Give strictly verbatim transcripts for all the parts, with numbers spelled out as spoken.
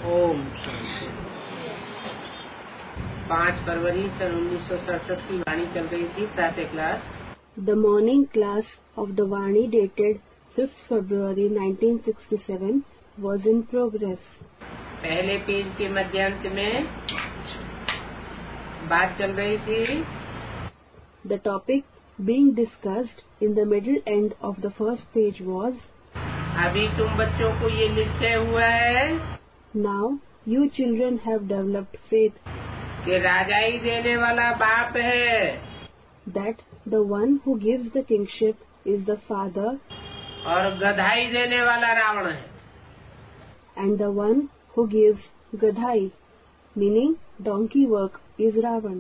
ओम शांति। पाँच फरवरी सन उन्नीस सौ सड़सठ की वाणी चल रही थी, प्रातः class. The morning class of the Vani dated fifth February nineteen sixty-seven was in progress. पहले पेज के मध्यांत में बात चल रही थी। The topic being discussed in the middle end of the first page was, अभी तुम बच्चों को ये निश्चय हुआ है now you children have developed faith कि राजाई देने वाला बाप है, that the one who gives the kingship is the father और गधाई देने वाला रावण है। and the one who gives gadhai, meaning donkey work, is Ravan.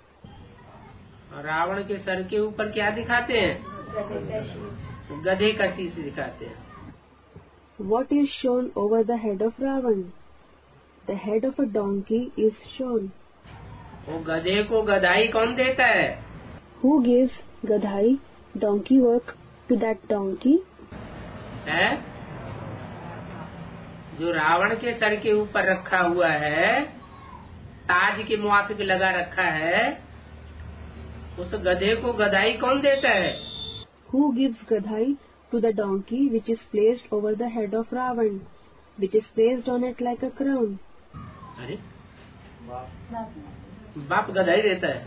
Ravan के सर के ऊपर क्या दिखाते हैं? गधे का शीश दिखाते हैं। What is shown over the head of Ravan? The head of a donkey is shown. वो गधे को गधाई कौन देता है? Who gives gadhai, donkey work, to that donkey? है जो रावण के सर के ऊपर रखा हुआ है, ताज के मुआफिक लगा रखा है, उस गधे को गधाई कौन देता है? Who gives gadhai to the donkey which is placed over the head of Ravan, which is placed on it like a crown? अरे बाप गधाई देता है।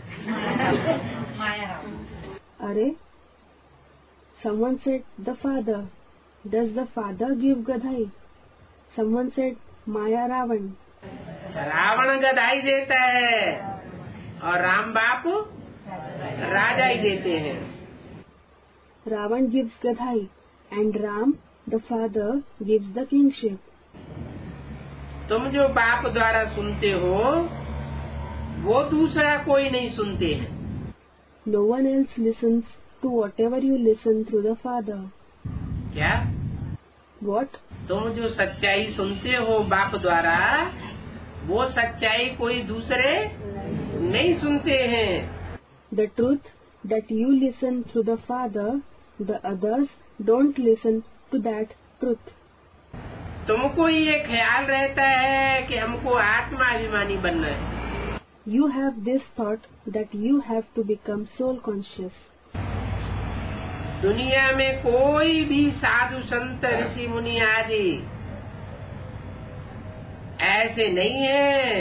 Are, someone said the father. Does the father give gadhai? Someone said Maya Ravan. Ravan गधाई देता है और राम बाप राजाई देते हैं। Ravan gives gadhai and Ram, the father, gives the kingship. तुम जो बाप द्वारा सुनते हो वो दूसरा कोई नहीं सुनते हैं। No one else listens to whatever you listen through the father. क्या? What? तुम जो सच्चाई सुनते हो बाप द्वारा, वो सच्चाई कोई दूसरे नहीं सुनते हैं। The truth that you listen through the father, the others don't listen to that truth. तुमको ये ख्याल रहता है कि हमको आत्माभिमानी बनना है। You have this thought that you have to become soul conscious. दुनिया में कोई भी साधु संत ऋषि मुनि आदि ऐसे नहीं है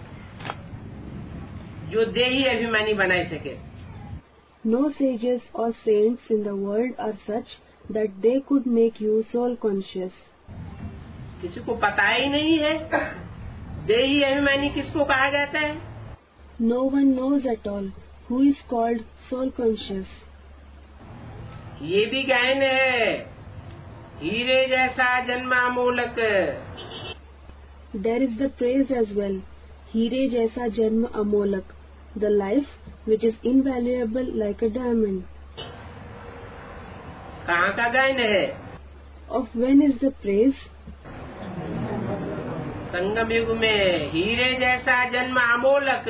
जो देही अभिमानी बना सके। No sages or saints in the world are such that they could make you soul conscious. किसी को पता ही नहीं है देही अभिमानी किसको कहा जाता है। No one knows at all who is called soul conscious. ये भी गायन है, हीरे जैसा जन्मा मोलक। There is the praise as well, हीरे जैसा जन्म अमोलक, the life which is invaluable like a diamond. कहाँ का गायन है? Of when is the praise? संगम युग में हीरे जैसा जन्म अमोलक।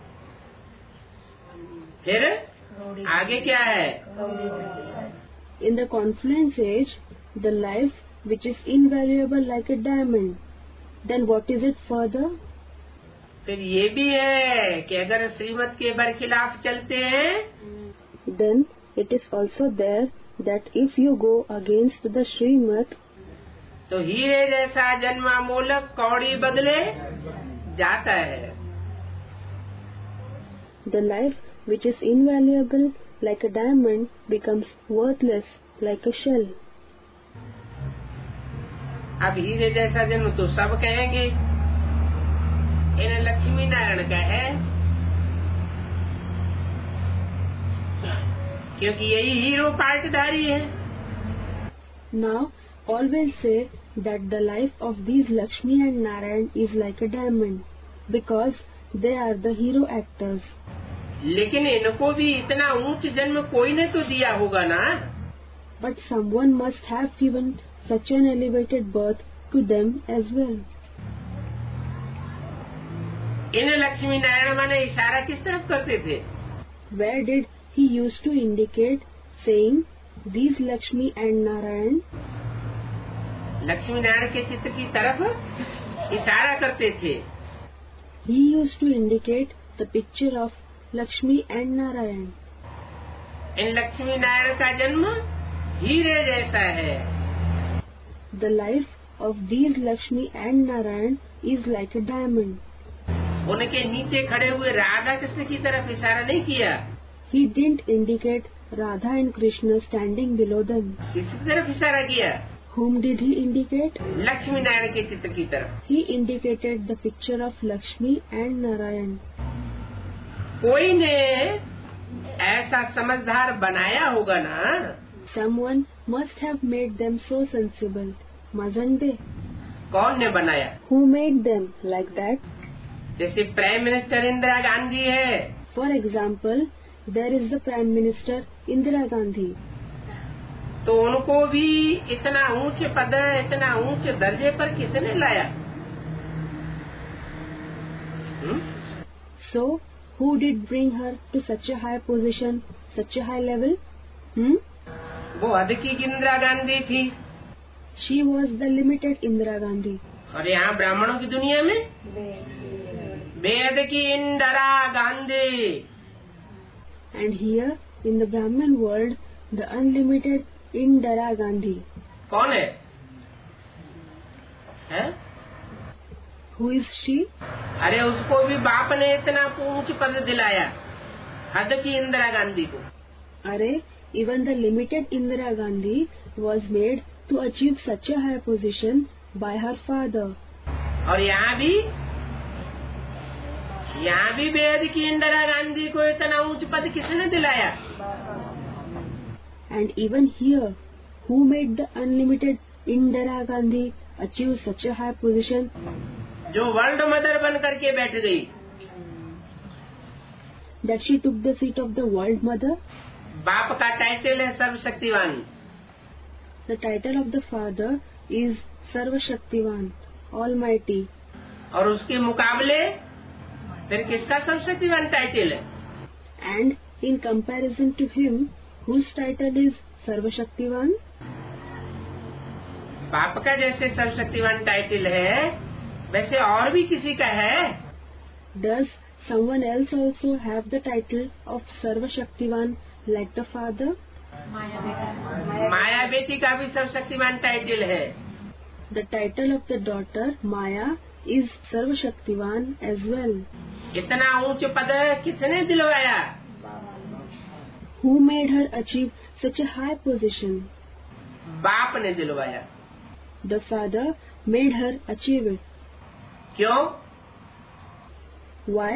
फिर आगे क्या है? In the confluence age, the life which is invaluable like a diamond. Then what is it further? फिर ये भी है कि अगर श्रीमत के बरखिलाफ चलते हैं, Then it is also there that if you go against the Srimad, तो हीरे जैसा जन्मा मोलक कौड़ी बदले जाता है। the life which is invaluable like a diamond becomes worthless like a shell. अब हीरे जैसा जन्म तो सब कहेंगे, इन्हें लक्ष्मी नारायण का है, क्योंकि यही हीरो पार्टधारी है। Now all will say that the life of these Lakshmi and Narayan is like a diamond because they are the hero actors. लेकिन इनको भी इतना ऊंच जन्म कोई ने तो दिया होगा ना। But someone must have given such an elevated birth to them as well. इन लक्ष्मी नारायण माने इशारा किस तरफ करते थे? Where did he used to indicate, saying, these Lakshmi and Narayan? Lakshmi Narayan के चित्र की तरफ इशारा करते थे। He used to indicate the picture of Lakshmi and Narayan. इन लक्ष्मी नारायण का जन्म हीरे जैसा है। The life of these Lakshmi and Narayan is like a diamond. उनके नीचे खड़े हुए राधा कृष्ण की तरफ इशारा नहीं किया। He didn't indicate Radha and Krishna standing below them. किसकी तरफ इशारा किया? Whom did he indicate? Lakshmi Narayan के चित्र की तरफ। He indicated the picture of Lakshmi and Narayan. कोई ने ऐसा समझदार बनाया होगा ना। Someone must have made them so sensible, mustn't they? कौन ने बनाया? Who made them like that? जैसे प्राइम मिनिस्टर इंदिरा गांधी है। For example, there is the Prime Minister Indira Gandhi. तो उनको भी इतना ऊंचे पद, इतना ऊंचे दर्जे पर किसने लाया? हुँ? So, who did bring her to such a high position, such a high level? Hmm? वो हद की इंदिरा गांधी थी। She was the limited Indira Gandhi. और यहाँ ब्राह्मणों की दुनिया में बेहद की Indira Gandhi. And here, in the Brahmin world, the unlimited Indira Gandhi. कौन है? है? Who is she? अरे उसको भी बाप ने इतना ऊंच पद दिलाया, हद की इंदिरा गांधी को। अरे, even the limited Indira Gandhi was made to achieve such a high position by her father. और यहाँ भी यहाँ भी बेहद की इंदिरा गांधी को इतना ऊंच पद किसने दिलाया? And even here, who made the unlimited Indira Gandhi achieve such a high position? जो वर्ल्ड मदर बन करके बैठ गई। That she took the seat of the world mother. बाप का टाइटल है सर्वशक्तिवान। The title of the father is Sarva Shaktivan, Almighty. और उसके मुकाबले फिर किसका सर्वशक्तिवान टाइटल है? And in comparison to him, whose title is Sarva Shaktivan? बाप का जैसे सर्वशक्तिवान टाइटल है, वैसे और भी किसी का है? Does someone else also have the title of Sarva Shaktivan like the father? माया बेटी का भी सर्वशक्तिवान टाइटल है। The title of the daughter Maya is Sarva Shaktivan as well. इतना ऊंच पद किसने दिलवाया? Who made her achieve such a high position? बाप ने दिलवाया। The father made her achieve it. क्यों? Why?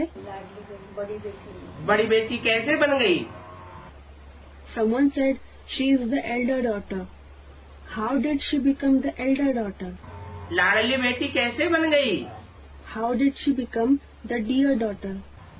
बड़ी बेटी कैसे बन गई? Someone said she is the elder daughter. How did she become the elder daughter? Ladli Beti कैसे बन गई? How did she become the dear daughter?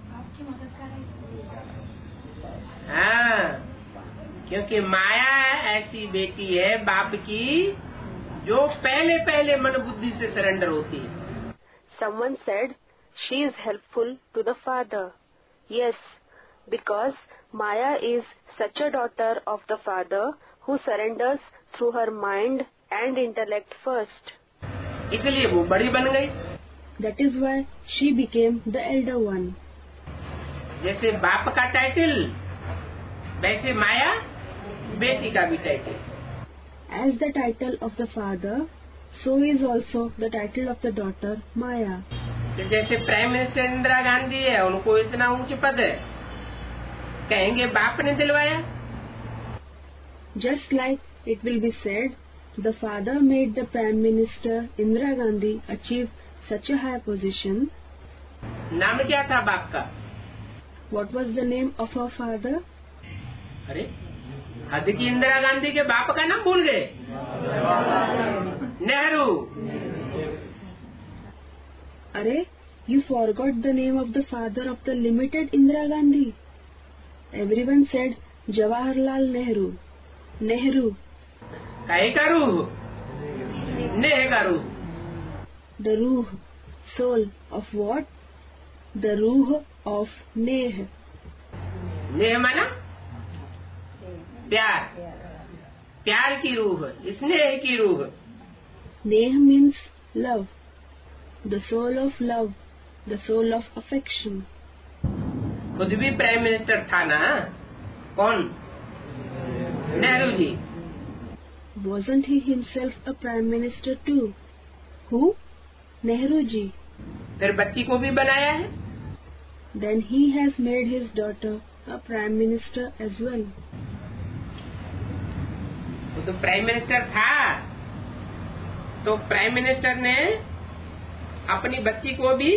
हाँ, क्योंकि माया ऐसी बेटी है बाप की जो पहले पहले मन बुद्धि से सरेंडर होती है। Someone said she is helpful to the father. Yes, because Maya is such a daughter of the father who surrenders through her mind and intellect first. इसलिए वो बड़ी बन गई। That is why she became the elder one. जैसे बाप का title, वैसे माया बेटी का भी title. As the title of the father, so is also the title of the daughter Maya. तो जैसे प्राइम मिनिस्टर इंदिरा गांधी है, उनको इतना ऊंच पद है, कहेंगे बाप ने दिलवाया। Just like it will be said, the father made the Prime Minister Indira Gandhi achieve such a high position. नाम क्या था बाप का? What was the name of her father? अरे हद की इंदिरा गांधी के बाप का नाम भूल गए? नेहरू। अरे, you forgot the name of the father of the limited Indira Gandhi. Everyone said Jawaharlal Nehru. Nehru. काहे का रूह? नेह का रूह। The ruh, soul of what? The ruh of Neh. नेह माना प्यार, प्यार की रूह, स्नेह की रूह। Neh means love. the soul of love, the soul of affection. खुद भी प्राइम मिनिस्टर था ना? कौन? Nehru ji. Wasn't he himself a prime minister too? Who? Nehru ji. फिर बच्ची को भी बनाया है. Then he has made his daughter a prime minister as well. वो तो प्राइम मिनिस्टर था, तो प्राइम मिनिस्टर ने अपनी बच्ची को भी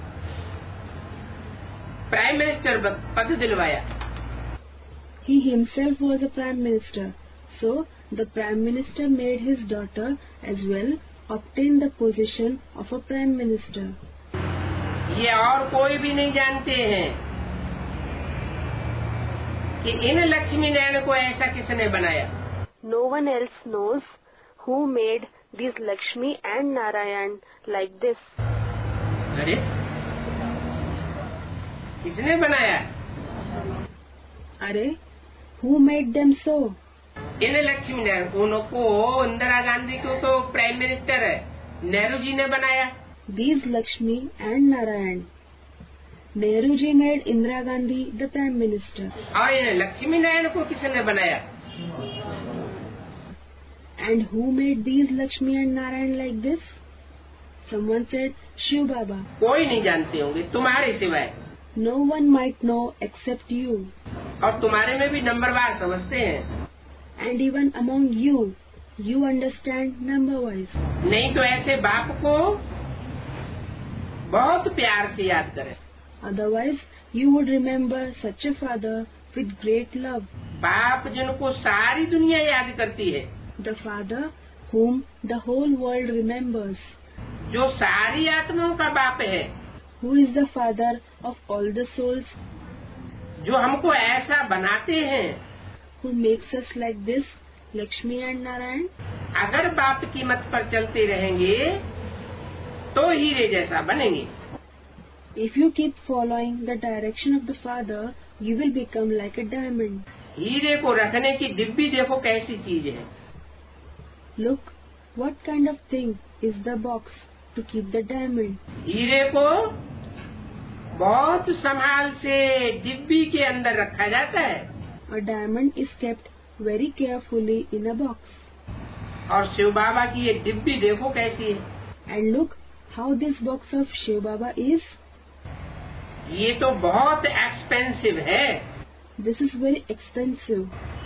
प्राइम मिनिस्टर पद दिलवाया. He himself was a prime minister, so the prime minister made his daughter as well obtain the position of a prime minister. ये और कोई भी नहीं जानते हैं कि इन लक्ष्मी नारायण को ऐसा किसने बनाया. No one else knows who made these Lakshmi and Narayan like this. अरे किसने बनाया? अरे who made them so? इन लक्ष्मी नारायण उनको, इंदिरा गांधी को तो प्राइम मिनिस्टर नेहरू जी ने बनाया. These Lakshmi and Narayan. Nehru ji made Indira Gandhi the prime minister. और इन लक्ष्मी नारायण को किसने बनाया? And who made these Lakshmi and Narayan like this? Someone said Shiv Baba. कोई नहीं जानते होंगे तुम्हारे सिवाय. No one might know except you. और तुम्हारे में भी नंबरवार समझते हैं. And even among you, you understand number wise. नहीं तो ऐसे बाप को बहुत प्यार से याद करें. Otherwise, you would remember such a father with great love. बाप जिनको सारी दुनिया याद करती है. The father whom the whole world remembers. जो सारी आत्माओं का बाप है. Who is the father of all the souls. जो हमको ऐसा बनाते हैं. Who makes us like this, Lakshmi and Narayan. अगर बाप की मत पर चलते रहेंगे तो हीरे जैसा बनेंगे. If you keep following the direction of the father, you will become like a diamond. हीरे को रखने की डिब्बी देखो कैसी चीज है. Look, what kind of thing is the box to keep the diamond. हीरे को बहुत संभाल से डिब्बी के अंदर रखा जाता है. A diamond is kept very carefully in a box. और शिव बाबा की ये डिब्बी देखो कैसी है. And look how this box of Shiv Baba is. ये तो बहुत एक्सपेंसिव है. This is very expensive.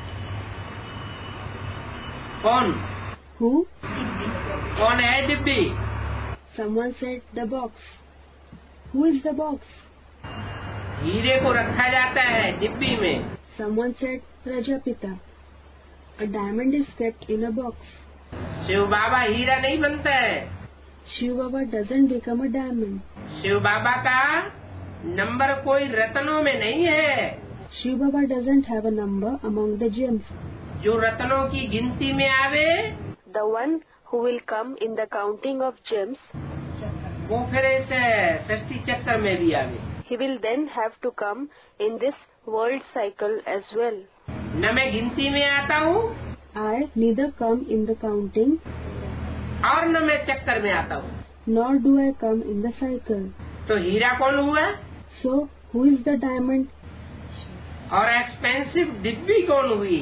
कौन? Who? कौन है डिब्बी? Someone said the box. Who is the box? हीरे को रखा जाता है डिब्बी में. Someone said Prajapita. A diamond is kept in a box. Shiv बाबा हीरा नहीं बनता है. Shiv Baba doesn't become a diamond. Shiv बाबा का नंबर कोई रत्नों में नहीं है. Shiv Baba doesn't have a number among the gems. जो रत्नों की गिनती में आवे, The one who will come in the counting of gems, वो फिर इस सृष्टि चक्र में भी आवे. he will then have to come in this world cycle as well. न मैं गिनती में आता हूँ I neither come in the counting, और न मैं चक्कर में आता हूँ. nor do I come in the cycle. तो हीरा कौन हुआ? So, who is the diamond? और एक्सपेंसिव डिब्बी कौन हुई?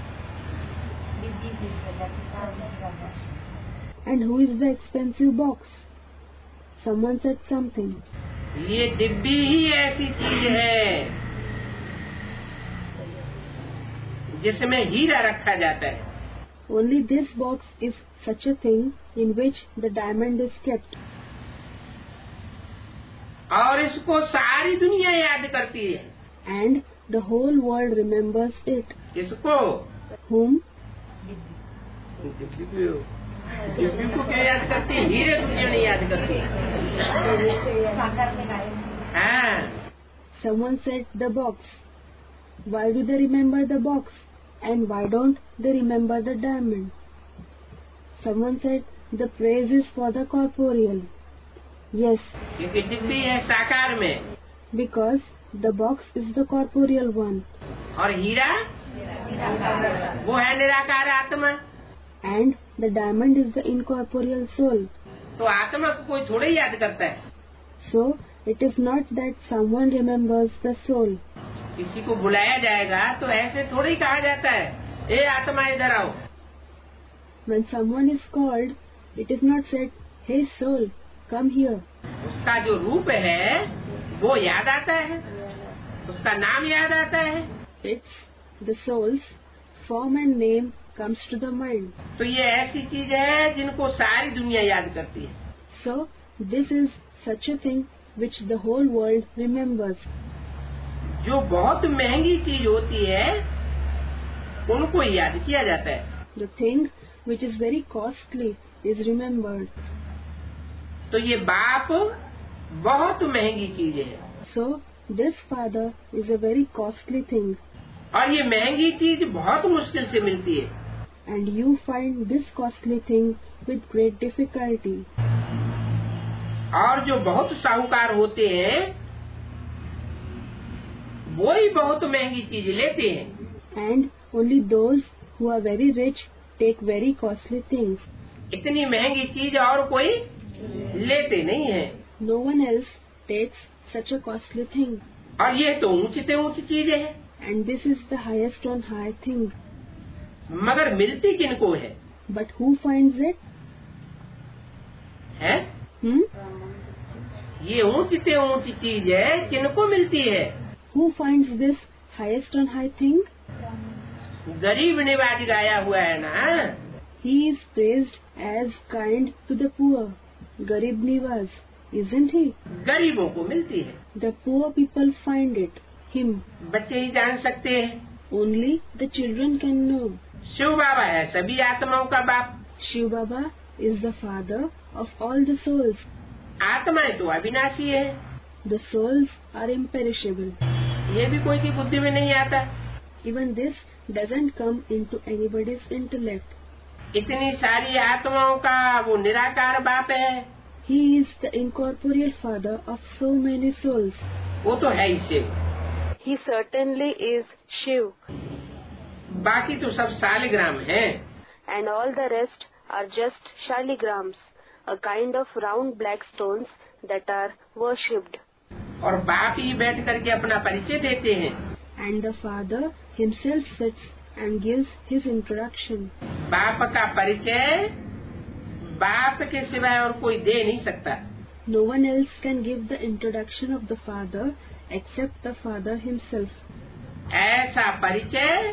And who is the expensive box? Someone said something. ये डिब्बी ही ऐसी चीज है जिसमें हीरा रखा जाता है. Only this box is such a thing in which the diamond is kept. और इसको सारी दुनिया याद करती है. And the whole world remembers it. किसको? Whom? डिब्बी को. डिब्बी को क्या याद करती है? हीरे को क्यों नहीं याद करती? हाँ. Someone said the box. Why do they remember the box? And why don't they remember the diamond? Someone said the praise is for the corporeal. Yes. क्योंकि डिब्बी है साकार में. Because the box is the corporeal one. और हीरा वो है निराकार आत्मा. And the diamond is the incorporeal soul. तो आत्मा को कोई थोड़ा ही याद करता है। So it is not that someone remembers the soul. किसी को बुलाया जाएगा तो ऐसे थोड़ा ही कहा जाता है, ए आत्मा इधर आओ। When someone is called, it is not said, hey soul, come here. उसका जो रूप है वो याद आता है, उसका नाम याद आता है। It's the soul's form and name comes to the mind. तो ये ऐसी चीज है जिनको सारी दुनिया याद करती है। So this is such a thing which the whole world remembers. जो बहुत महंगी चीज होती है उनको याद किया जाता है। The thing which is very costly is remembered. तो ये बाप बहुत महंगी चीज है। So this father is a very costly thing. और ये महंगी चीज बहुत मुश्किल से मिलती है। And you find this costly thing with great difficulty. और जो बहुत साहूकार होते हैं वो ही बहुत महंगी चीज लेते हैं। And only those who are very rich take very costly things. इतनी महंगी चीज और कोई लेते नहीं है। No one else takes such a costly thing. और ये तो ऊंची से ऊंची चीज है। And this is the highest on high thing. मगर मिलती किनको है? But who finds it? है? Hmm? ये ऊंची से ऊंची चीज है, किनको मिलती है? Who finds this highest on high thing? गरीब निवाज गाया हुआ है ना। He is praised as kind to the poor. Garib Nivas, isn't he? गरीबों को मिलती है। The poor people find it. Him. बच्चे ही जान सकते हैं। Only the children can know. Shiv बाबा है सभी आत्माओं का बाप। Shiv Baba is the father of all the souls. आत्माएं तो अविनाशी है। The souls are imperishable. ये भी कोई की बुद्धि में नहीं आता। Even this doesn't come into anybody's intellect. इतनी सारी आत्माओं का वो निराकार बाप है। He is the incorporeal father of so many souls. वो तो है ही Shiv. He certainly is Shiv. बाकी तो सब शालिग्राम हैं। And all the rest are just shaligrams, a kind of round black stones that are worshipped. और बाप ही बैठ करके अपना परिचय देते हैं। And the father himself sits and gives his introduction. बाप का परिचय बाप के सिवाय और कोई दे नहीं सकता। No one else can give the introduction of the father except the father himself. ऐसा परिचय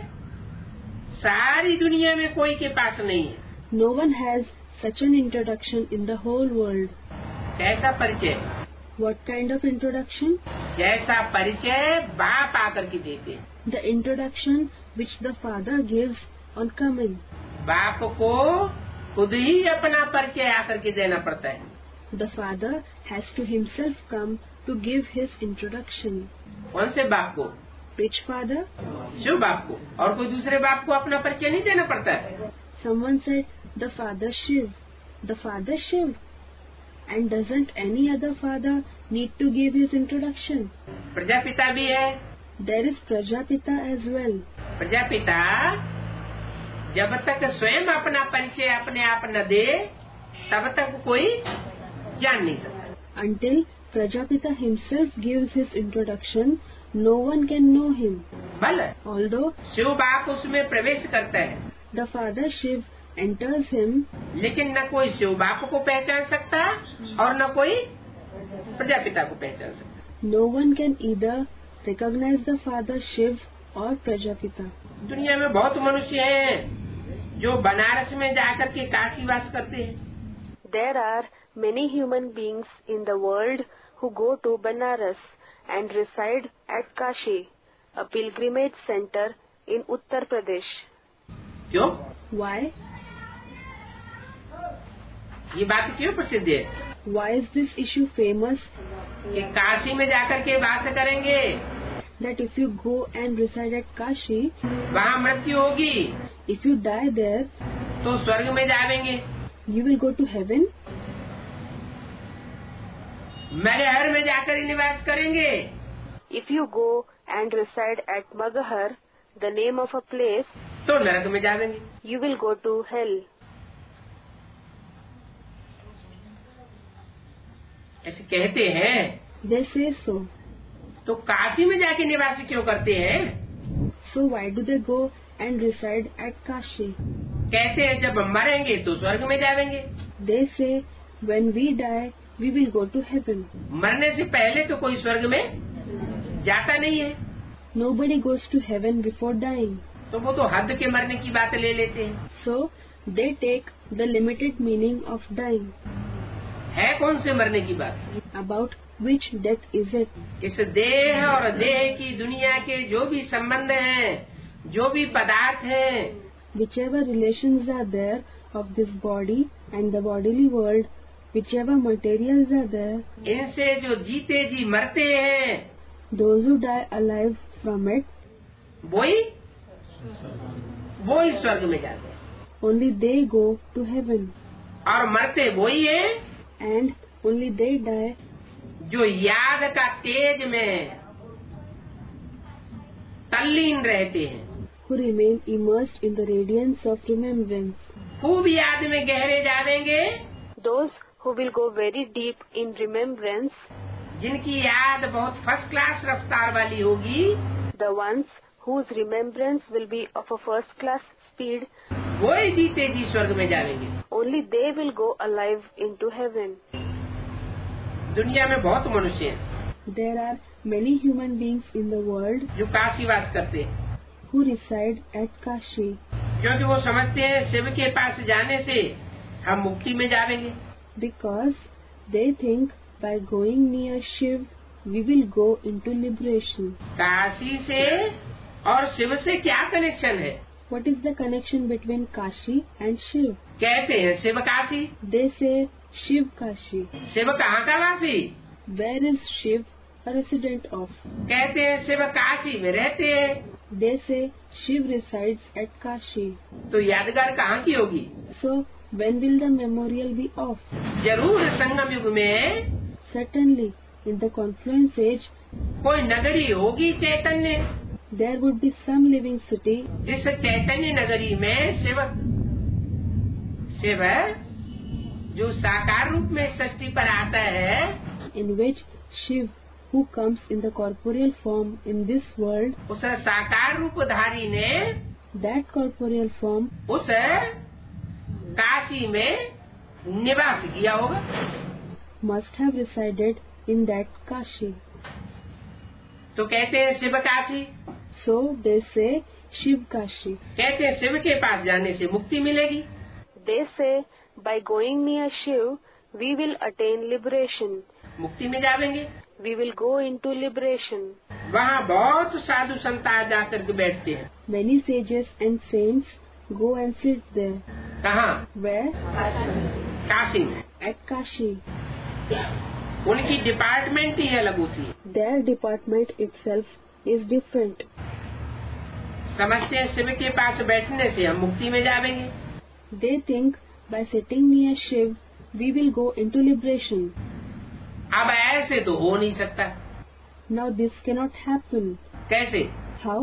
सारी दुनिया में कोई के पास नहीं है। No one has such an introduction in the whole world. कैसा परिचय? What kind of introduction? जैसा परिचय बाप आकर के देते हैं। The introduction which the father gives on coming. बाप को खुद ही अपना परिचय आकर के देना पड़ता है। The father has to himself come to give his introduction. कौन से बाप को? Which father? शिव बाप को। और कोई दूसरे बाप को अपना परिचय नहीं देना पड़ता है। Someone said the father Shiv. The father Shiv. And doesn't any other father need to give his introduction? Prajapita भी है। There is Prajapita as well. Prajapita जब तक स्वयं अपना परिचय अपने आप न दे तब तक कोई जान नहीं सकता। Until Prajapita himself gives his introduction, no one can know him. भले Although शिव बाप उसमें प्रवेश करता है, the father Shiv enters him, लेकिन न कोई शिव बाप को पहचान सकता और न कोई प्रजापिता को पहचान सकता। no one can either recognize the father Shiv or Prajapita. दुनिया में बहुत मनुष्य हैं जो बनारस में जाकर के काशी वास करते हैं। There are many human beings in the world who go to Banaras and reside at Kashi, a pilgrimage center in Uttar Pradesh. क्यों? Why? ये बात क्यों प्रसिद्ध है? Why is this issue famous? कि काशी में जाकर के वास करेंगे, That if you go and reside at Kashi, वहाँ मृत्यु होगी, if you die there, तो स्वर्ग में जाएंगे। you will go to heaven. Maghar में जाकर ही निवास करेंगे। If you go and reside at Magahar, the name of a place, तो नरक में जाएंगे। you will go to hell. ऐसे कहते हैं। They say so. तो काशी में जाके निवास क्यों करते हैं? So why do they go and reside at Kashi? कहते हैं जब हम मरेंगे तो स्वर्ग में जाएंगे। They say when we die, we will go to heaven. मरने से पहले तो कोई स्वर्ग में जाता नहीं है। Nobody goes to heaven before dying. तो वो तो हद के मरने की बात ले लेते हैं। So they take the limited meaning of dying. है कौन से मरने की बात? About which death is it? इस देह और देह की दुनिया के जो भी संबंध हैं, जो भी पदार्थ हैं, Whichever relations are there of this body and the bodily world, whichever materials are there, इनसे जो जीते जी मरते हैं, those who die alive from it, वही वही स्वर्ग में जाते हैं। only they go to heaven. और मरते वही है And only they die जो याद का तेज में तल्लीन रहते हैं, who remain immersed in the radiance of remembrance. खूब याद में गहरे जावेंगे, Those who will go very deep in remembrance, जिनकी याद बहुत फर्स्ट क्लास रफ्तार वाली होगी, the ones whose remembrance will be of a first class speed, वही जीते जी स्वर्ग में जावेंगे। only they will go alive into heaven. दुनिया में बहुत मनुष्य हैं There are many human beings in the world जो काशीवास करते हैं, who reside at Kashi, क्योंकि वो समझते हैं शिव के पास जाने से हम मुक्ति में जावेंगे। because they think by going near Shiv, we will go into liberation. Kashi से और शिव से क्या कनेक्शन है? What is the connection between Kashi and Shiv? कहते हैं Shiv Kashi. They say Shiv Kashi. Shiv कहाँ का वासी? Where is Shiv a resident of? कहते हैं शिव काशी में रहते हैं। They say Shiv resides at Kashi. तो यादगार कहाँ की होगी? So when will the memorial be off? जरूर संगम युग में Certainly, in the confluence age, कोई नगरी होगी चैतन्य, there would be some living city जिस चैतन्य नगरी में शिव शिव जो साकार रूप में सृष्टि पर आता है, in which Shiv, who comes in the corporeal form in this world, उस साकार रूपधारी ने that corporeal form उस काशी में निवास किया होगा। must have resided in that Kashi. तो कहते हैं Shiv Kashi. So they say Shiv Kashi. कहते हैं शिव के पास जाने से मुक्ति मिलेगी। They say by going near Shiv, we will attain liberation. मुक्ति में जावेंगे। We will go into liberation. वहाँ बहुत साधु संत आ जाकर के बैठते हैं। Many sages and saints go and sit there. कहाँ? Where? काशी में। At Kashi. उनकी डिपार्टमेंट ही अलग होती है। Their department itself is different. समझते हैं शिव के पास बैठने से हम मुक्ति में जावेंगे। They think by sitting near Shiv, we will go into liberation. अब ऐसे तो हो नहीं सकता। Now this cannot happen. कैसे? How?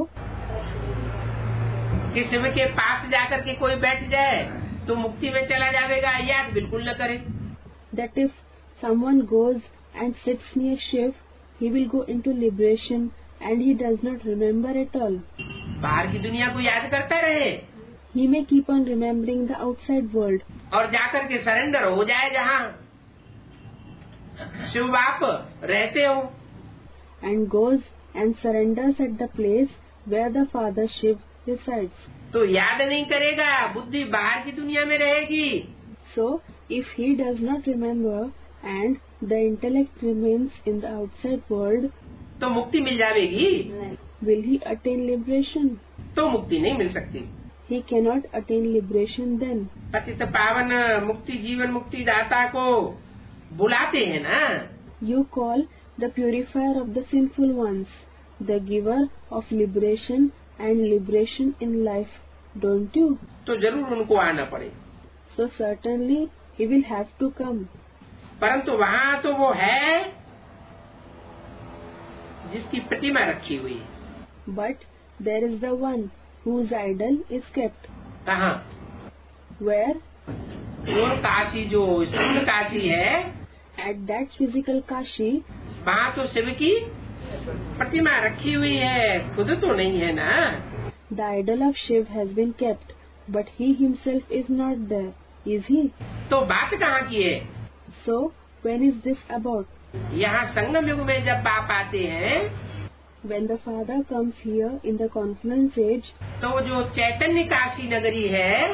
कि शिव के पास जाकर के कोई बैठ जाए तो मुक्ति में चला जाएगा, याद बिल्कुल न करे। That if someone goes and sits near Shiv, he will go into liberation and he does not remember at all. बाहर की दुनिया को याद करता रहे He may keep on remembering the outside world और जाकर के सरेंडर हो जाए जहाँ शिव बाप रहते हो, and goes and surrenders at the place where the Father Shiv resides. तो याद नहीं करेगा, बुद्धि बाहर की दुनिया में रहेगी। So, if he does not remember and the intellect remains in the outside world, तो मुक्ति मिल जाएगी। will he attain liberation? तो मुक्ति नहीं मिल सकती। He cannot attain liberation then. पतित पावन मुक्ति जीवन मुक्ति दाता को बुलाते हैं ना। You call the purifier of the sinful ones, the giver of liberation and liberation in life, don't you? तो जरूर उनको आना पड़े। So certainly he will have to come. परंतु वहाँ तो वो है जिसकी प्रतिमा रखी हुई है। But there is the one whose idol is kept. कहाँ? Where? वो काशी जो स्थूल काशी है, At that physical Kashi, वहाँ तो शिव की प्रतिमा रखी हुई है, खुद तो नहीं है ना। the idol of Shiv has been kept, but he himself is not there, is he? तो बात कहाँ की है? So, when is this about? यहाँ संगम युग में जब बाप आते हैं, When the Father comes here in the confluence age, तो जो चैतन्य काशी नगरी है,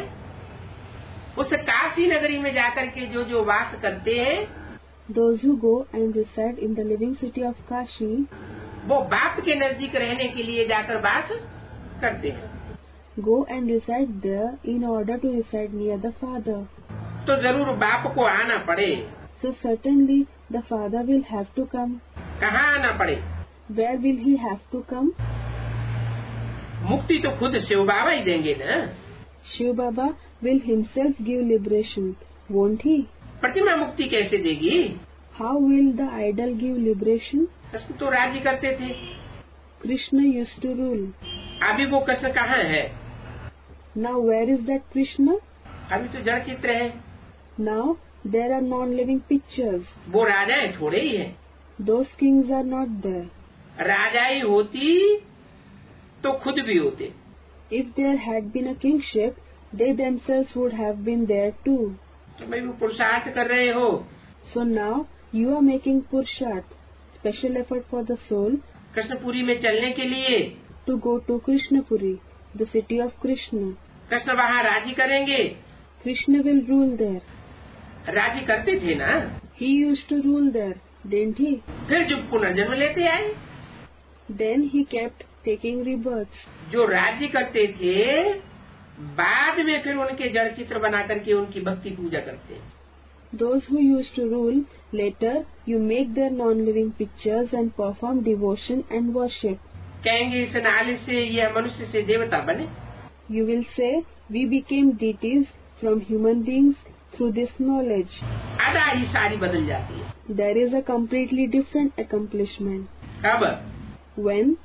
उस काशी नगरी में जाकर के जो जो वास करते हैं, those who go and reside in the living city of Kashi, वो बाप के नजदीक रहने के लिए जाकर वास करते हैं। go and reside there in order to reside near the Father. तो जरूर बाप को आना पड़े। So certainly the Father will have to come. कहाँ आना पड़े? Where will he have to come? मुक्ति तो खुद शिव बाबा ही देंगे ना। Shiv Baba will himself give liberation, won't he? प्रतिमा मुक्ति कैसे देगी? How will the idol give liberation? Krishna तो राज्य करते थे। Krishna used to rule. अभी वो कृष्ण कहाँ है? Now where is that Krishna? अभी तो जड़ चित्र है। Now there are non-living pictures. वो राजाएं थोड़े ही हैं। Those kings are not there. राजाई होती तो खुद भी होते। If there had been a kingship, they themselves would have been there too. तो मैं भी पुरुषार्थ कर रहे हो। So now you are making Purusharth, special effort for the soul, Krishnapuri में चलने के लिए to go to Krishnapuri, the city of Krishna. Krishna वहाँ राजी करेंगे। Krishna will rule there. राजी करते थे ना। He used to rule there, didn't he? फिर जो पुनर्जन्म लेते आए, Then he kept taking rebirths. जो राज्य करते थे, बाद में फिर उनके जड़ चित्र बना करके उनकी भक्ति पूजा करते। Those who used to rule, later you make their non-living pictures and perform devotion and worship. कहेंगे इस नालिश से यह मनुष्य से देवता बने। You will say, we became deities from human beings through this knowledge. अदा ही सारी बदल जाती है। There is a completely different accomplishment. कब? When?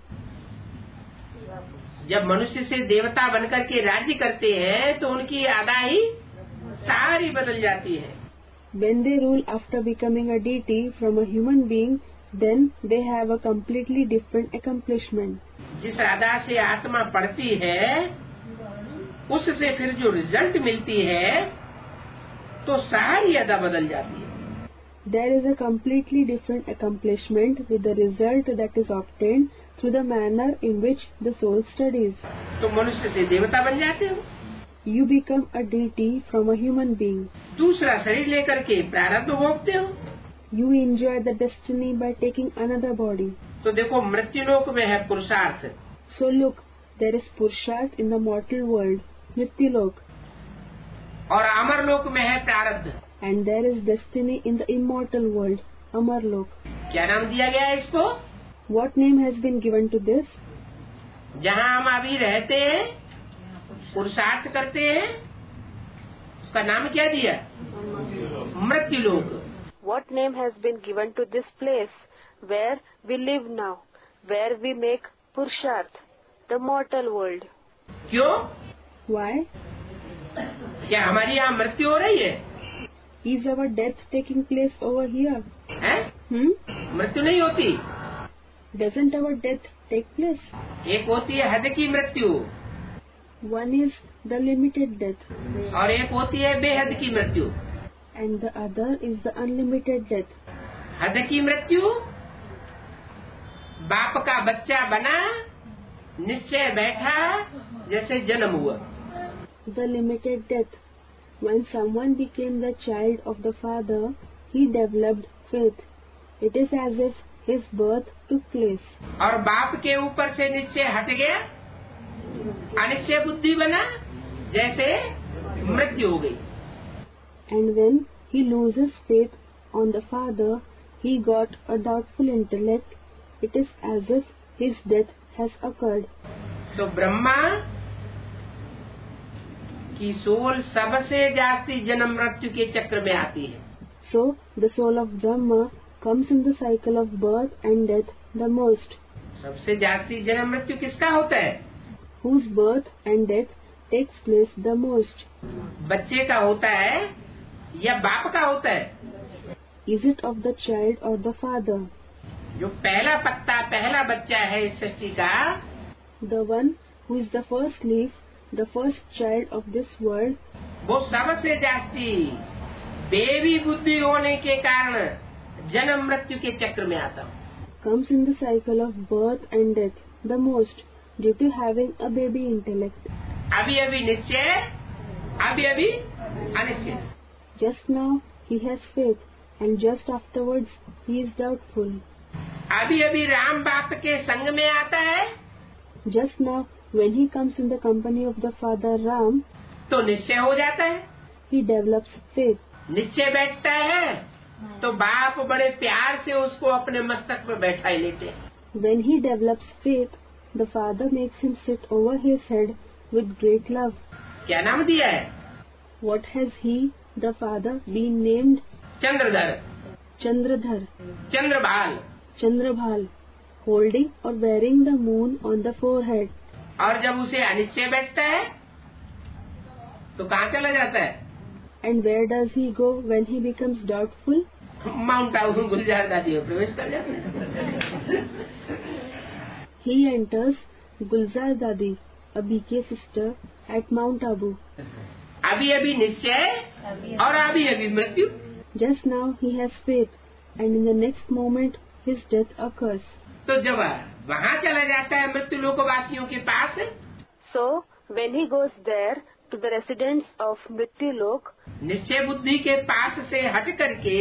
जब मनुष्य से देवता बनकर के राज्य करते हैं तो उनकी अदा ही सारी बदल जाती है। When they rule after becoming a deity from a human being, then they have a completely different accomplishment. जिस अदा से आत्मा पढ़ती है, उससे फिर जो रिजल्ट मिलती है, तो सारी अदा बदल जाती है। There is a completely different accomplishment with the result that is obtained through the manner in which the soul studies. तो मनुष्य से देवता बन जाते हो। You become a deity from a human being. दूसरा शरीर लेकर के प्रारब्ध भोगते हो। You enjoy the destiny by taking another body. तो देखो मृत्युलोक में है पुरुषार्थ। So look, there is Purusharth in the mortal world, Mrityulok, और अमर लोक में है प्रारब्ध। and there is destiny in the immortal world, Amarlok. क्या नाम दिया गया है इसको? What name has been given to this? जहाँ हम अभी रहते हैं, पुरुषार्थ करते हैं, उसका नाम क्या दिया? मृत्युलोक। What name has been given to this place where we live now, where we make Purusharth, the mortal world? क्यों? Why? क्या हमारी यहाँ मृत्यु हो रही है? Is our death taking place over here? हैं? Hmm? मृत्यु नहीं होती। Doesn't our death take place? एक होती है हद की मृत्यु, One is the limited death, और एक होती है बेहद की मृत्यु। and the other is the unlimited death. हद की मृत्यु, बाप का बच्चा बना, निश्चय बैठा, जैसे जन्म हुआ। The limited death. When someone became the child of the Father, he developed faith. It is as if his birth took place. और बाप के ऊपर से निश्चय हट गया, अनिश्चय बुद्धि बना, जैसे मृत्यु हो गई। And when he loses faith on the Father, he got a doubtful intellect. It is as if his death has occurred. तो ब्रह्मा की सोल सबसे जास्ती जन्म मृत्यु के चक्र में आती है। So the soul of Brahma comes in the cycle of birth and death the most. सबसे जास्ती जन्म मृत्यु किसका होता है? Whose birth and death takes place the most? बच्चे का होता है या बाप का होता है? Is it of the child or the father? जो पहला पत्ता पहला बच्चा है इस सृष्टि का, The one who is the first leaf, the first child of this world, वो सबसे जास्ती बेबी बुद्धि होने के कारण जन्म मृत्यु के चक्र में आता हूँ। comes in the cycle of birth and death the most due to having a baby intellect. अभी अभी निश्चय, अभी अभी अनिश्चित। Just now he has faith and just afterwards he is doubtful. अभी अभी राम बाप के संग में आता है, Just now when he comes in the company of the father Ram, तो निश्चय हो जाता है। he develops faith. निश्चय बैठता है तो बाप बड़े प्यार से उसको अपने मस्तक पर बैठा ही लेते हैं। When he develops faith, the father makes him sit over his head with great love. क्या नाम दिया है? What has he, the father, been named? Chandradhar, Chandradhar, चंद्रभाल। Chandrabhal, holding or bearing the moon on the forehead. और जब उसे अनिश्चय बैठता है तो कहाँ चला जाता है? And where does he go when he becomes doubtful? Mount Abu Gulzar Dadi में प्रवेश कर जाते हैं। He enters Gulzar Dadi, Abhi ke sister, at Mount Abu. अभी अभी निश्चय और अभी अभी मृत्यु। Just now he has faith, and in the next moment his death occurs. तो जब वहाँ चला जाता है मृत्यु लोकवासियों के पास, So when he goes there to the residents of Mrityu Lok, निश्चय बुद्धि के पास से हट करके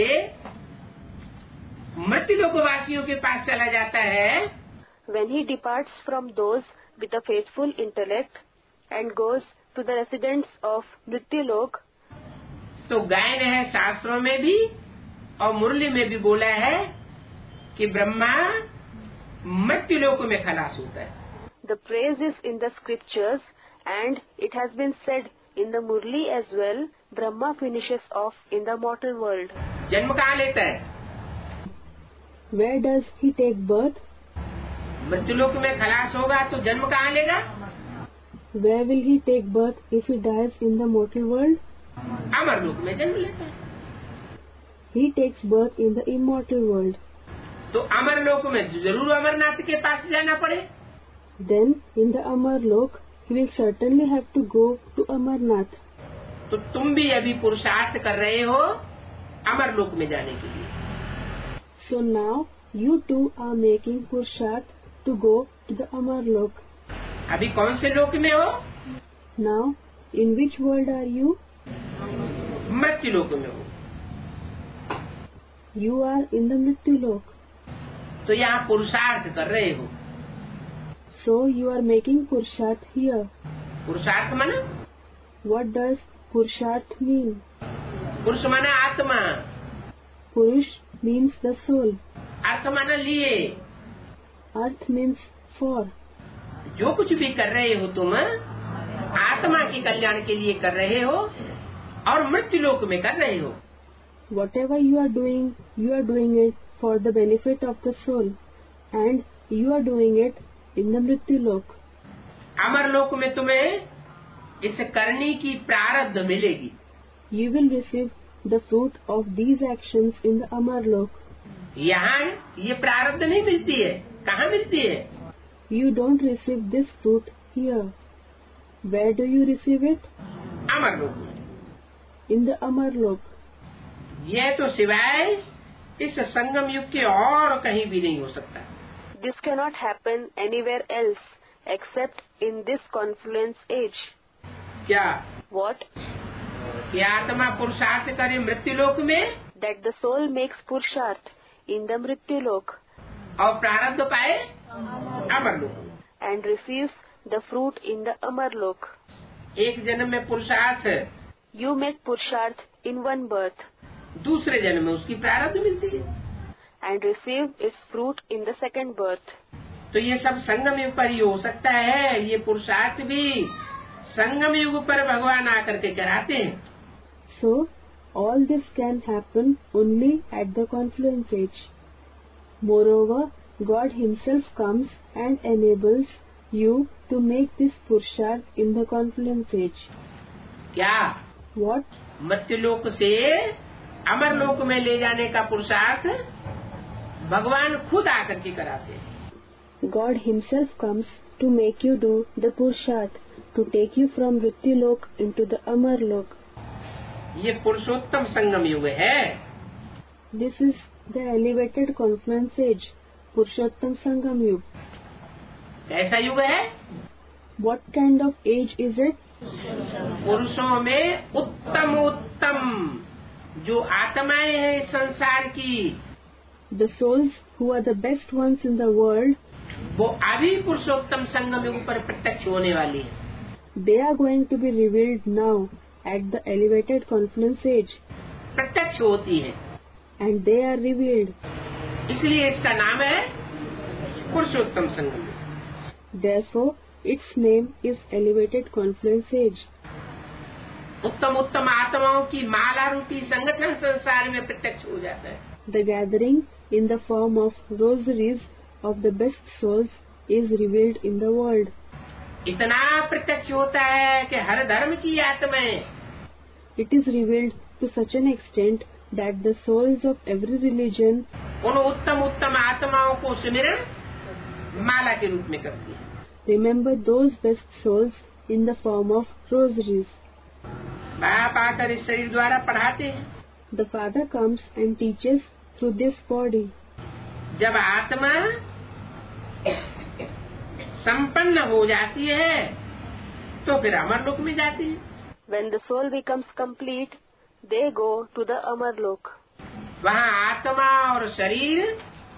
मृत्यु लोकवासियों के पास चला जाता है, when he departs from those with a faithful intellect and goes to the residents of Mrityu Lok, तो गायन है शास्त्रों में भी और मुरली में भी बोला है कि ब्रह्मा मृत्यु लोक में खलास होता है। the praise is in the scriptures and it has been said in the Murli as well, Brahma finishes off in the mortal world. जन्म कहाँ लेता है? Where does he take birth? मृत्यु लोक में खलास होगा तो जन्म कहाँ लेगा? Where will he take birth if he dies in the mortal world? अमर लोक में जन्म लेता है। He takes birth in the immortal world. तो अमर लोक में जरूर अमरनाथ के पास जाना पड़े। Then in the Amar Lok, he will certainly have to go to Amarnath. तो तुम भी अभी पुरुषार्थ कर रहे हो अमर लोक में जाने के लिए। So now you too are making Purshat to go to the Amar Lok. अभी कौन से लोक में हो? Now, in which world are you? मृत्यु लोक में हो। You are in the Mrityu Lok. तो यहाँ पुरुषार्थ कर रहे हो। So you are making Purshat here. पुरुषार्थ माना? What does Purshat mean? पुरुष माना आत्मा, Purush means the soul. अर्थ माना लिए। Arth means for. जो कुछ भी कर रहे हो तुम आत्मा के कल्याण के लिए कर रहे हो और मृत्यु लोक में कर रहे हो। Whatever you are doing, you are doing it for the benefit of the soul, and you are doing it in the Mrityu Lok. अमर लोक में तुम्हें इस करने की प्रारब्ध मिलेगी। You will receive the fruit of these actions in the Amar Lok. यहाँ ये प्रारब्ध नहीं मिलती है। कहाँ मिलती है? You don't receive this fruit here. Where do you receive it? अमर लोक में। In the Amar Lok. यह तो सिवाय इस संगम युग के और कहीं भी नहीं हो सकता। This cannot happen anywhere else except in this confluence age. क्या? What? कि आत्मा पुरुषार्थ करे मृत्यु लोक में That the soul makes Pursharth in the Mrityu Lok और प्रारब्ध पाए अमर लोक में। and receives the fruit in the Amar Lok. एक जन्म में पुरुषार्थ, You make Pursharth in one birth दूसरे जन्म में उसकी प्रारब्ध मिलती है and receive its fruit in the second birth. तो ये सब संगम युग पर ही हो सकता है। ये पुरुषार्थ भी संगम युग पर भगवान आकर के कराते हैं। So, all this can happen only at the confluence age. Moreover, God Himself comes and enables you to make this Pursharth in the confluence age. क्या? What? मृत्यु लोक से अमर लोक में ले जाने का पुरुषार्थ भगवान खुद आकर के कराते हैं. God himself comes to make you do the Purusharth, to take you from Mrityu Lok into the Amar Lok. ये पुरुषोत्तम संगम युग है. This is the elevated confluence age, Purushottam Sangam Yug. कैसा युग है? What kind of age is it? पुरुषों में उत्तम उत्तम जो आत्माएं हैं संसार की, The souls who are the best ones in the world, वो अभी पुरुषोत्तम संगम युग पर प्रत्यक्ष होने वाली है. they are going to be revealed now at the elevated confluence age, प्रत्यक्ष होती है, and they are revealed. इसलिए इसका नाम है पुरुषोत्तम संगम युग. Therefore, its name is elevated confluence age. उत्तम उत्तम आत्माओं की माला रूपी संगठन संसार में प्रत्यक्ष हो जाता है. The gathering in the form of rosaries of the best souls is revealed in the world. इतना प्रत्यक्ष होता है कि हर धर्म की आत्माएं, It is revealed to such an extent that the souls of every religion उन उत्तम उत्तम आत्माओं को सिमरन माला के रूप में करती है. remember those best souls in the form of rosaries. बाप आकर इस शरीर द्वारा पढ़ाते हैं. The Father comes and teaches through this body. जब आत्मा संपन्न हो जाती है तो फिर अमर लोक में जाती है. When the soul becomes complete, they go to the Amar Lok. वहाँ आत्मा और शरीर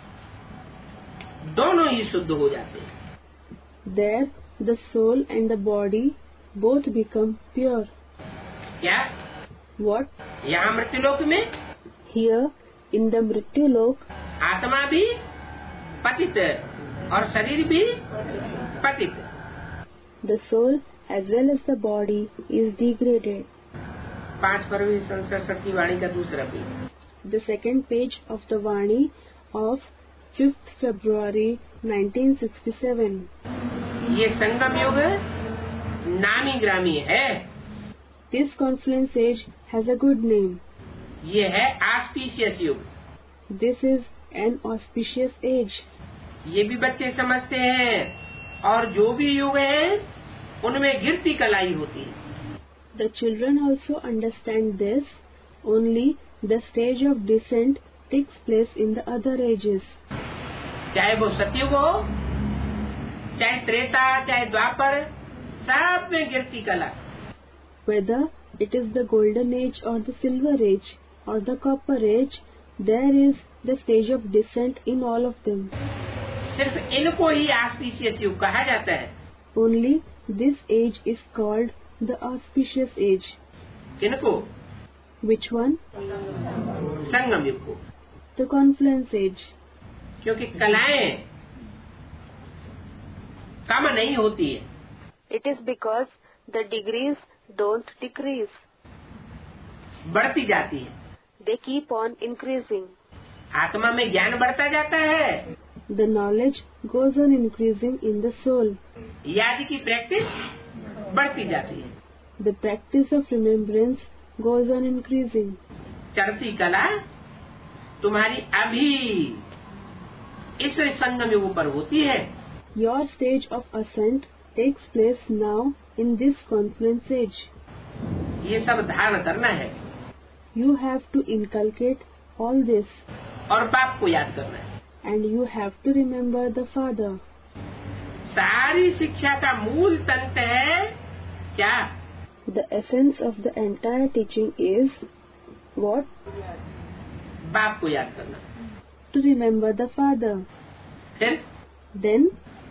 दोनों ही शुद्ध हो जाते हैं. There, the soul and the body both become pure. क्या? What? यहाँ मृत्युलोक में Here, in the Mrityu Lok, आत्मा भी पतित और शरीर भी पतित. the soul as well as the body is degraded. पांच फरवरी सन सड़सठ की वाणी का दूसरा page. The second page of the Vani of fifth February nineteen sixty-seven. ये संगम युग नामी ग्रामी है. This confluence age has a good name. ये है ऑस्पिशियस युग. This is an auspicious age. ये भी बच्चे समझते हैं और जो भी युग है उनमें गिरती कलाई होती है. The children also understand this. Only the stage of descent takes place in the other ages. चाहे वो सतयुग हो, चाहे त्रेता, चाहे द्वापर, सब में गिरती कला. Whether it is the golden age or the silver age or the copper age, there is the stage of descent in all of them. सिर्फ इनको ही ऑस्पिशियस युग कहा जाता है. Only this age is called the auspicious age. किनको? Which one? संगम युग को. The confluence age. क्योंकि कलाएं कम नहीं होती है. It is because the degrees don't decrease. बढ़ती जाती है. They keep on increasing. आत्मा में ज्ञान बढ़ता जाता है. The knowledge goes on increasing in the soul. याद की प्रैक्टिस बढ़ती जाती है. The practice of remembrance goes on increasing. चढ़ती कला तुम्हारी अभी इस संगम युग पर होती है. Your stage of ascent takes place now in this confluence age. ये सब धारण करना है. You have to inculcate all this. और बाप को याद करना है. And you have to remember the Father. सारी शिक्षा का मूल तंत्र है क्या? The essence of the entire teaching is what? बाप को याद करना. To remember the Father. फिर Then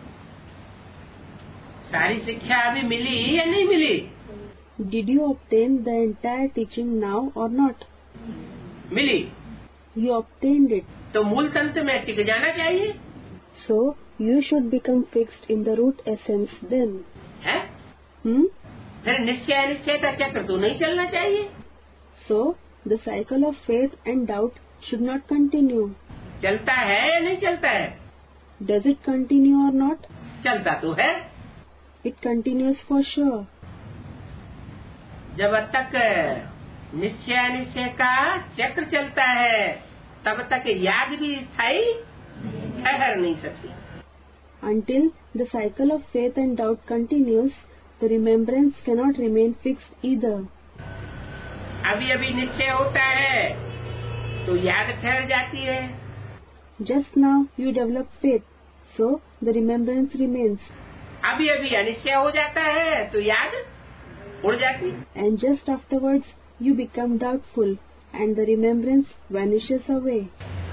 सारी शिक्षा अभी मिली या नहीं मिली? did you obtain the entire teaching now or not? Milli. You obtained it. तो मूल तंत्र में टिक जाना चाहिए. So you should become fixed in the root essence then. है? Hmm? फिर निश्चय अनिश्चय का चक्र तो नहीं चलना चाहिए. So the cycle of faith and doubt should not continue. चलता है या नहीं चलता है? Does it continue or not? चलता तो है. It continues for sure. जब तक निश्चय अनिश्चय का चक्र चलता है, तब तक याद भी स्थायी ठहर नहीं सकती। Until the cycle of faith and doubt continues, the remembrance cannot remain fixed either. अभी अभी निश्चय होता है तो याद ठहर जाती है। Just now you develop faith, so the remembrance remains. अभी अभी अनिश्चय हो जाता है तो याद उड़ जाती है। And just afterwards you become doubtful and the remembrance vanishes away.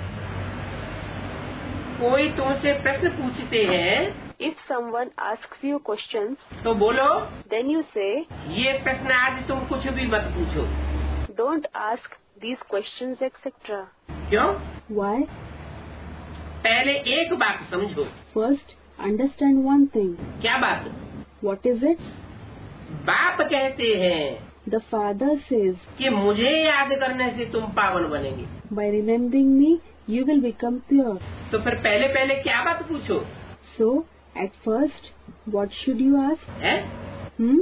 कोई तुमसे प्रश्न पूछते हैं, If someone asks you questions, तो बोलो, then you say, ये प्रश्न आज तुम कुछ भी मत पूछो। don't ask these questions, et cetera. क्यों? Why? पहले एक बात समझो। First, understand one thing. क्या बात? What is it? बाप कहते हैं The father says, कि मुझे याद करने से तुम पावन बनेंगे। by remembering me, you will become pure. तो फिर पहले पहले क्या बात पूछो? So, at first, what should you ask? है? Hmm?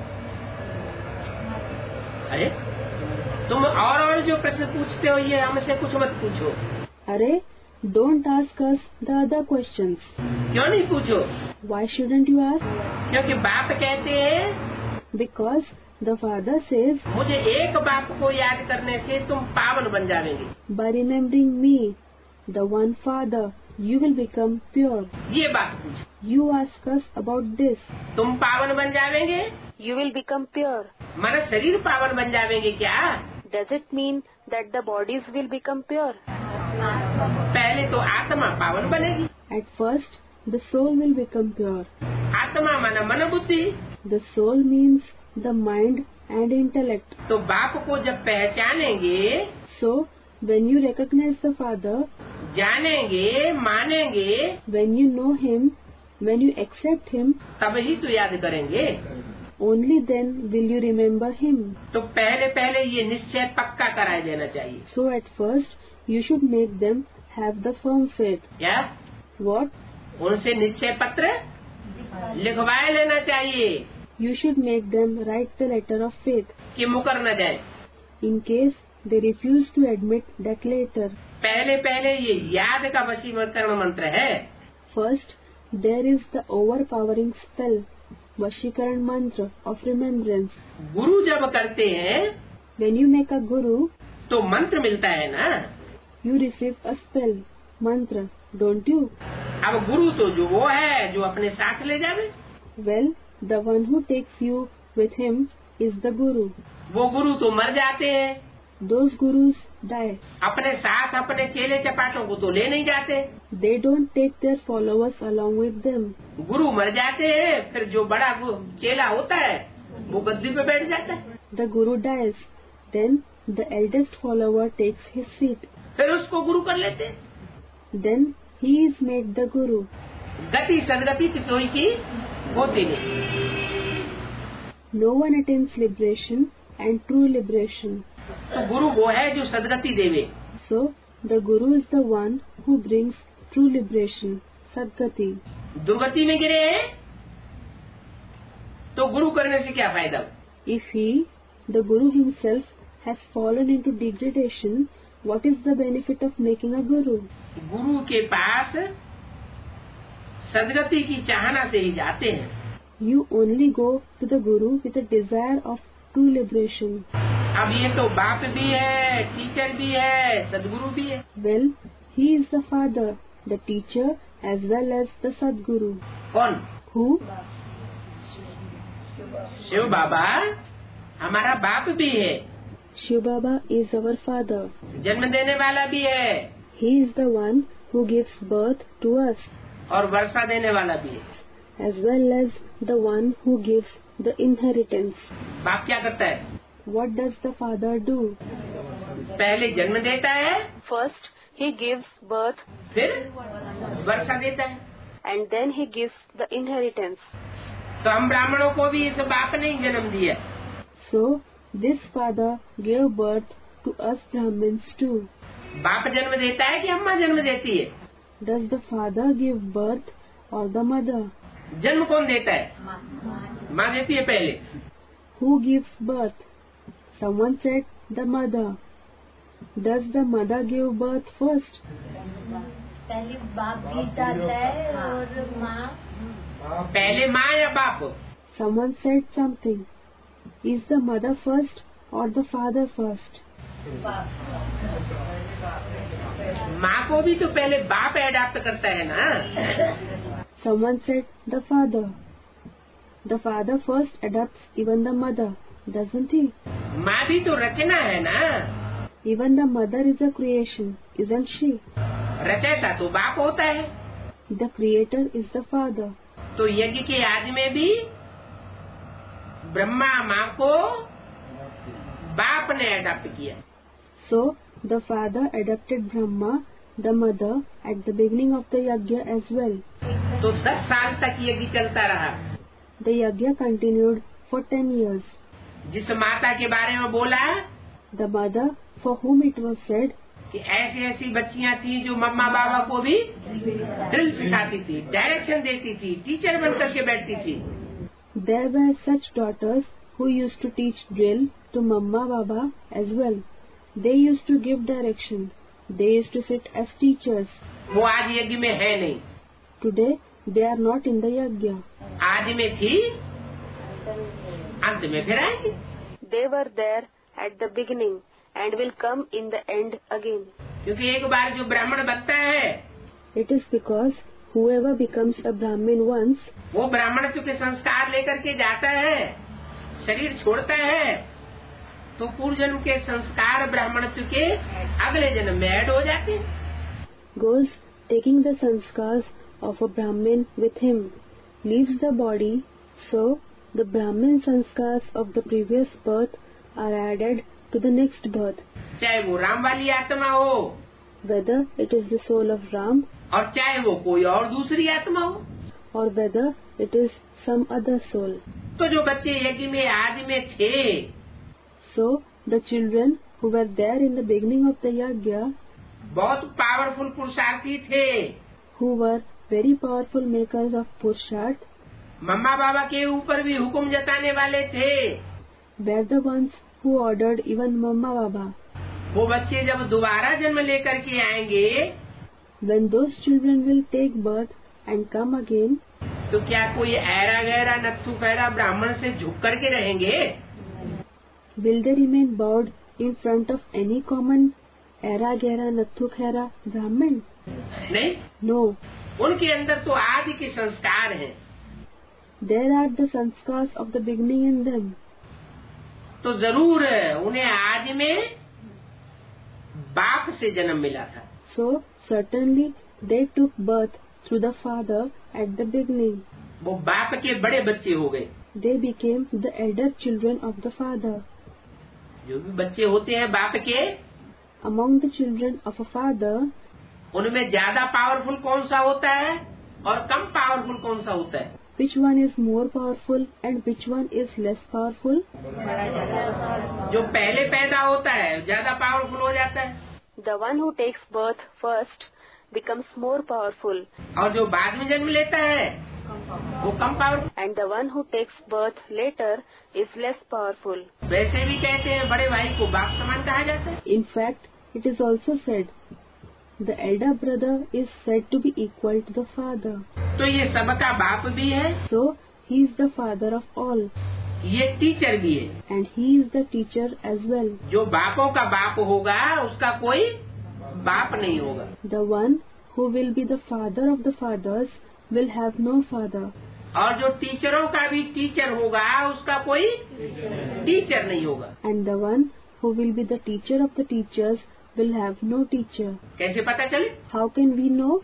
अरे तुम और और जो प्रश्न पूछते हो ये हमसे कुछ मत पूछो। अरे, don't ask us the other questions. क्यों नहीं पूछो? Why shouldn't you ask? क्योंकि बाप कहते हैं, Because the father says, मुझे एक बाप को याद करने से तुम पावन बन जाएंगे। by remembering me, the one father, you will become pure. ये बात पूछो। You ask us about this. तुम पावन बन जाएंगे? You will become pure. हमारा शरीर पावन बन जाएंगे क्या? Does it mean that the bodies will become pure? पहले तो आत्मा पावन बनेगी। At first, the soul will become pure. आत्मा माना मन बुद्धि। The soul means the mind and intellect. तो बाप को जब पहचानेंगे, So, when you recognize the Father, जानेंगे, मानेंगे, when you know Him, when you accept Him, तब ही तो याद करेंगे। only then will you remember Him. तो पहले पहले ये निश्चय पक्का कराए देना चाहिए। So at first, you should make them have the firm faith. क्या? What? उनसे निश्चय पत्र लिखवाए लेना चाहिए You should make them write the letter of faith. कि मुकर न जाए। In case they refuse to admit that letter. पहले पहले ये याद का वशीकरण मंत्र है। First, there is the overpowering spell, Vashikaran mantra of remembrance. गुरु जब करते हैं When you make a guru, तो मंत्र मिलता है ना। you receive a spell, mantra, don't you? अब गुरु तो जो वो है जो अपने साथ ले जावे। Well, the one who takes you with him is the guru. वो गुरु तो मर जाते हैं। Those gurus die. अपने साथ अपने चेले चपाटों को तो ले नहीं जाते। They don't take their followers along with them. गुरु मर जाते हैं, फिर जो बड़ा गु- चेला होता है वो गद्दी पे बैठ जाता है। The guru dies. Then the eldest follower takes his seat. फिर उसको गुरु कर लेते हैं। Then he is made the guru. गति सदगति कोई की होती नहीं। No one attains liberation and true liberation. तो गुरु वो है जो सदगति देवे। So, the guru is the one who brings true liberation, Sadgati. दुर्गति में गिरे हैं तो गुरु करने से क्या फायदा? If he, the guru himself, has fallen into degradation, what is the benefit of making a guru? गुरु के पास सदगति की चाहना से ही जाते हैं। You only go to the guru with a desire of true liberation. अब ये तो बाप भी है, टीचर भी है, सदगुरु भी है। Well, he is the father, the teacher, as well as the Sadguru. कौन? Who? शिव बाबा हमारा बाप भी है। Shiv Baba is our father. जन्म देने वाला भी है He is the one who gives birth to us, और वर्षा देने वाला भी है। as well as the one who gives the inheritance. बाप क्या करता है? What does the father do? पहले जन्म देता है, First, he gives birth, फिर वर्षा देता है। and then he gives the inheritance. तो हम ब्राह्मणों को भी इस बाप ने ही जन्म दिया। So, this father gave birth to us Brahmins too. बाप जन्म देता है कि अम्मा जन्म देती है? Does the father give birth or the mother? जन्म कौन देता है? माँ देती है पहले। Who gives birth? Someone said the mother. Does the mother give birth first? पहले बाप भी जाता है और माँ. पहले माँ या बाप? Someone said something. Is the mother first or the father first? माँ को भी तो पहले बाप एडाप्ट करता है ना. Someone said the father. The father first adopts even the mother, doesn't he? माँ भी तो रचना है ना. Even the mother is a creation, isn't she? रचयिता तो बाप होता है. The creator is the father. तो यज्ञ के आदि में भी ब्रह्मा माँ को बाप ने एडाप्ट किया. So the father adopted Brahma, the mother, at the beginning of the yajna as well. तो दस साल तक यज्ञ चलता रहा. The yajna continued for ten years. जिस माता के बारे में बोला, The mother for whom it was said कि ऐसी ऐसी बच्चियां थी जो मम्मा बाबा को भी ड्रिल सिखाती थी, डायरेक्शन देती थी, टीचर बन करके बैठती थी. there were such daughters who used to teach drill to Mamma Baba as well. They used to give direction. They used to sit as teachers. वो आज यज्ञ में है नहीं. Today they are not in the yajna. आज में थी, अंत में फिर आएंगे. They were there at the beginning and will come in the end again. क्योंकि एक बार जो ब्राह्मण बनता है, It is because whoever becomes a Brahmin once, वो ब्राह्मणत्व के संस्कार लेकर के जाता है, शरीर छोड़ता है, तो पूर्व जन्म के संस्कार ब्राह्मणत्व के अगले जन्म में ऐड हो जाते हैं. goes taking the sanskars of a Brahmin with him, leaves the body, so the Brahmin sanskars of the previous birth are added to the next birth. चाहे वो राम वाली आत्मा हो, Whether it is the soul of Ram, और चाहे वो कोई और दूसरी आत्मा हो. or whether it is some other soul. तो जो बच्चे यज्ञ में आदि में थे, So the children who were there in the beginning of the yajna, बहुत पावरफुल पुरुषार्थी थे. who were very powerful makers of Purusharth, मम्मा बाबा के ऊपर भी हुक्म जताने वाले थे. were the ones who ordered even Mamma Baba. वो बच्चे जब दोबारा जन्म लेकर के आएंगे, When those children will take birth and come again, तो क्या कोई ऐरा गहरा नत्थु खैरा ब्राह्मण से झुक करके रहेंगे? will they remain bowed in front of any common Era Gera Nathu Khera Brahmin? नहीं. No. उनके अंदर तो आदि के संस्कार हैं. There are the sanskars of the beginning in them. तो जरूर उन्हें आदि में बाप से जन्म मिला था. So certainly they took birth through the father at the beginning. वो बाप के बड़े बच्चे हो गए. They became the elder children of the father. जो भी बच्चे होते हैं बाप के, Among the children of a father, उनमें ज्यादा पावरफुल कौन सा होता है और कम पावरफुल कौन सा होता है? which one is more powerful and which one is less powerful? जो पहले पैदा होता है ज्यादा पावरफुल हो जाता है, The one who takes birth first becomes more powerful, और जो बाद में जन्म लेता है वो कम powerful. and the one who takes birth later is less powerful. वैसे भी कहते हैं बड़े भाई को बाप समान कहा जाता है. In fact, it is also said, the elder brother is said to be equal to the father. तो ये सबका बाप भी है, So, he is the father of all, ये टीचर भी है. and he is the teacher as well. जो बापों का बाप होगा उसका कोई बाप नहीं होगा. The one who will be the father of the fathers will have no father, और जो टीचरों का भी टीचर होगा उसका कोई टीचर नहीं होगा. and the one who will be the teacher of the teachers will have no teacher. कैसे पता चले? How can we know?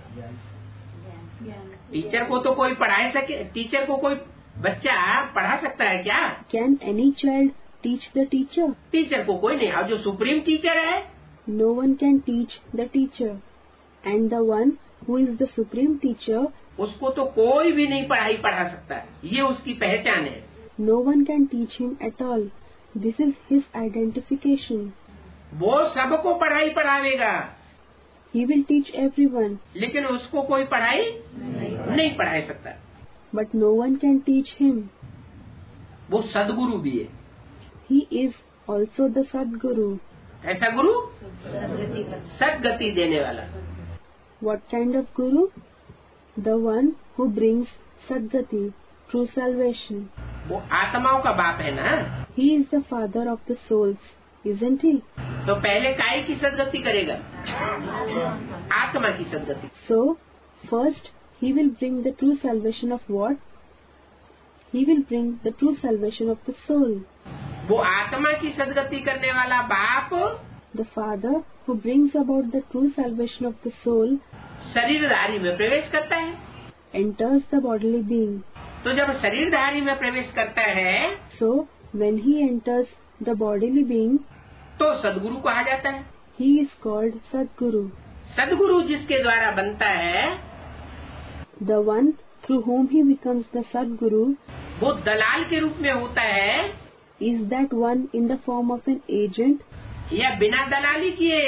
Teacher को तो कोई पढ़ा सके, टीचर को कोई बच्चा पढ़ा सकता है क्या? Can any child teach the teacher? Teacher को कोई नहीं. और जो सुप्रीम टीचर है, No one can teach the teacher, and the one who is the supreme teacher, उसको तो कोई भी नहीं पढ़ाई पढ़ा सकता है. ये उसकी पहचान है. no one can teach him at all. This is his identification. वो सबको पढ़ाई पढ़ावेगा, He will teach everyone, लेकिन उसको कोई पढ़ाई नहीं पढ़ा सकता. but no one can teach him. वो सदगुरु भी है. He is also the Sadguru. ऐसा गुरु सदगति देने वाला। What kind of Guru? The one who brings Sadgati, true salvation. वो आत्माओं का बाप है ना। He is the father of the souls, isn't he? तो पहले काय की सदगति करेगा? आत्मा की सदगति। So, first he will bring the true salvation of what? He will bring the true salvation of the soul. वो आत्मा की सदगति करने वाला बाप The father who brings about the true salvation of the soul शरीरधारी में प्रवेश करता है। enters the bodily being. तो जब शरीरधारी में प्रवेश करता है So, when he enters the bodily being, तो सदगुरु कहा जाता है। he is called Sadguru. सदगुरु जिसके द्वारा बनता है The one through whom he becomes the Sadguru वो दलाल के रूप में होता है is that one in the form of an agent, या बिना दलाली किए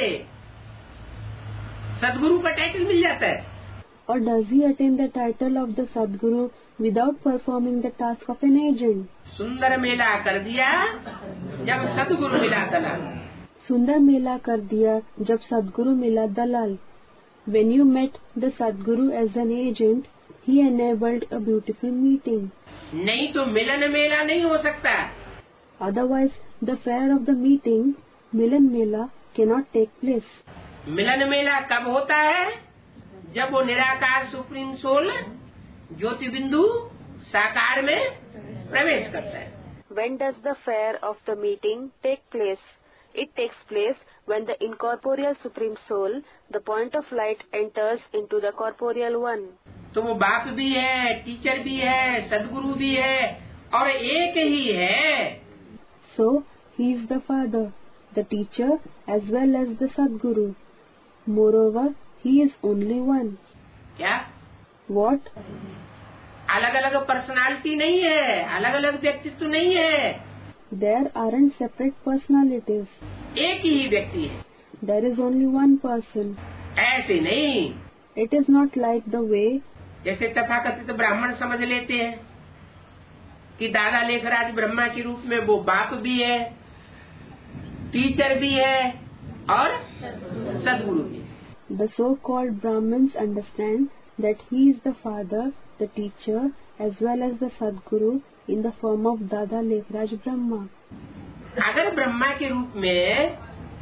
सदगुरु का टाइटल मिल जाता है। or does he attain the title of the Sadguru without performing the task of an agent? सुंदर मेला कर दिया जब सदगुरु मिला दलाल। सुंदर मेला कर दिया जब सदगुरु मिला दलाल। When you met the Sadguru as an agent, he enabled a beautiful meeting. नहीं तो मिलन मेला नहीं हो सकता। Otherwise, the fair of the meeting, Milan Mela, cannot take place. मिलन मेला कब होता है? जब वो निराकार सुप्रीम सोल ज्योति बिंदु साकार में प्रवेश करता है। When does the fair of the meeting take place? It takes place when the incorporeal supreme soul, the point of light, enters into the corporeal one. तो वो बाप भी है, टीचर भी है, सदगुरु भी है और एक ही है। So, he is the father, the teacher as well as the Sadguru. Moreover, he is only one. क्या? What? अलग अलग पर्सनालिटी नहीं है, अलग अलग व्यक्तित्व नहीं है। There aren't separate personalities. एक ही व्यक्ति है। There is only one person. ऐसे नहीं, It is not like the way जैसे तथाकथित ब्राह्मण समझ लेते हैं कि दादा लेखराज ब्रह्मा के रूप में वो बाप भी है, टीचर भी है और सदगुरु भी है। the so-called Brahmins understand that he is the father, the teacher, as well as the Sadguru in the form of Dada Lekhraj Brahma. अगर ब्रह्मा के रूप में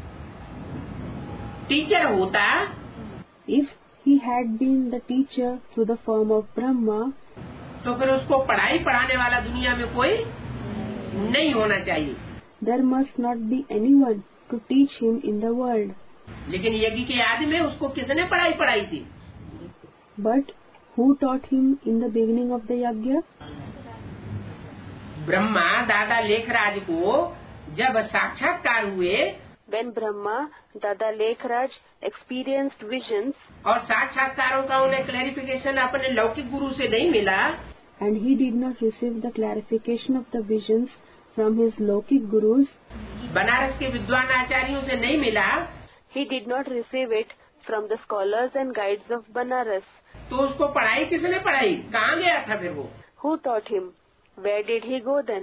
टीचर होता, If he had been the teacher through the form of Brahma, तो फिर उसको पढ़ाई पढ़ाने वाला दुनिया में कोई नहीं होना चाहिए। there must not be anyone to teach him in the world. लेकिन यज्ञ के आदि में उसको किसने पढ़ाई पढ़ाई थी? But who taught him in the beginning of the yajna? Brahma दादा लेखराज को जब साक्षात्कार हुए When Brahma, Dada Lekhraj experienced visions और साक्षात्कारों का उन्हें क्लैरिफिकेशन अपने लौकिक गुरु से नहीं मिला, and he did not receive the clarification of the visions from his Lokik gurus, Banaras के विद्वान आचार्यों से नहीं मिला, he did not receive it from the scholars and guides of Banaras. तो उसको पढ़ाई किसने पढ़ाई? कहाँ गया था फिर वो? Who taught him? Where did he go then?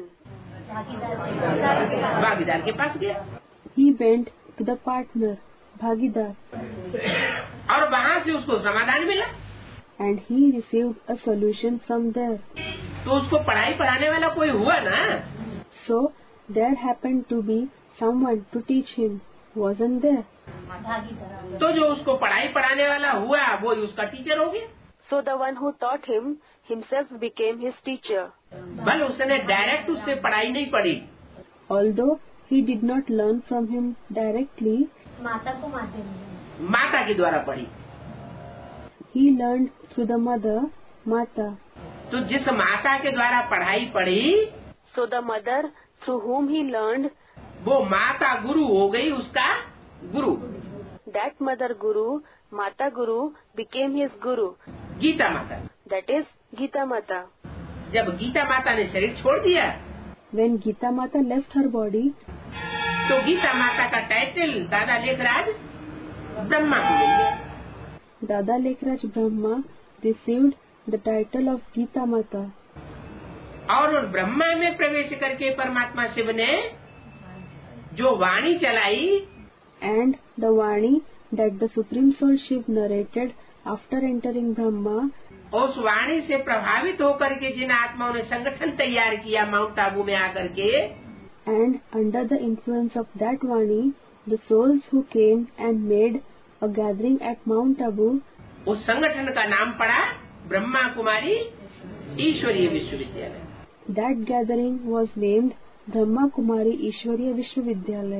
भागीदार के पास गया He went to the partner, Bhagidar, और वहाँ से उसको समाधान मिला, and he received a solution from there. तो उसको पढ़ाई पढ़ाने वाला कोई हुआ ना। So, there happened to be someone to teach him, wasn't there? तो जो उसको पढ़ाई पढ़ाने वाला हुआ वो ही उसका टीचर हो गया। So the one who taught him himself became his teacher. भले उसने डायरेक्ट उससे पढ़ाई नहीं पढ़ी, Although he did not learn from him directly, माता को माते नहीं। माता के द्वारा पढ़ी। he learned through the mother, Mata. तो जिस माता के द्वारा पढ़ाई पढ़ी So the mother through whom he learned, वो माता गुरु हो गई उसका गुरु। that mother guru, Mata guru, became his guru. Gita माता। That is Gita Mata. जब गीता माता ने शरीर छोड़ दिया When Gita Mata left her body, तो गीता माता का टाइटल दादा लेखराज ब्रह्मा को मिल गया। Dada Lekhraj Brahma received the title of Gita Mata. और उन ब्रह्मा में प्रवेश करके परमात्मा शिव ने जो वाणी चलाई, and the Vani that the Supreme Soul Shiv narrated after entering Brahma, उस वाणी से प्रभावित होकर के जिन आत्माओं ने संगठन तैयार किया माउंट आबू में आकर के, and under the influence of that Vani, the souls who came and made a gathering at Mount Abu, उस संगठन का नाम पड़ा ब्रह्मा कुमारी ईश्वरीय विश्वविद्यालय। That gathering was named Brahma Kumari Ishwariya Vishwavidyalaya.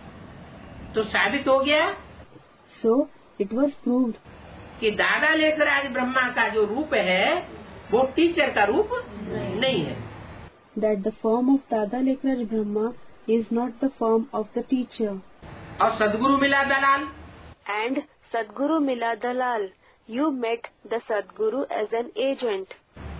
तो साबित हो गया, So it was proved कि दादा लेखराज ब्रह्मा का जो रूप है वो टीचर का रूप नहीं है, that the form of Dada Lekraj Brahma is not the form of the teacher. और सदगुरु मिला दलाल, And Sadguru Mila Dalal, you met the Sadguru as an agent.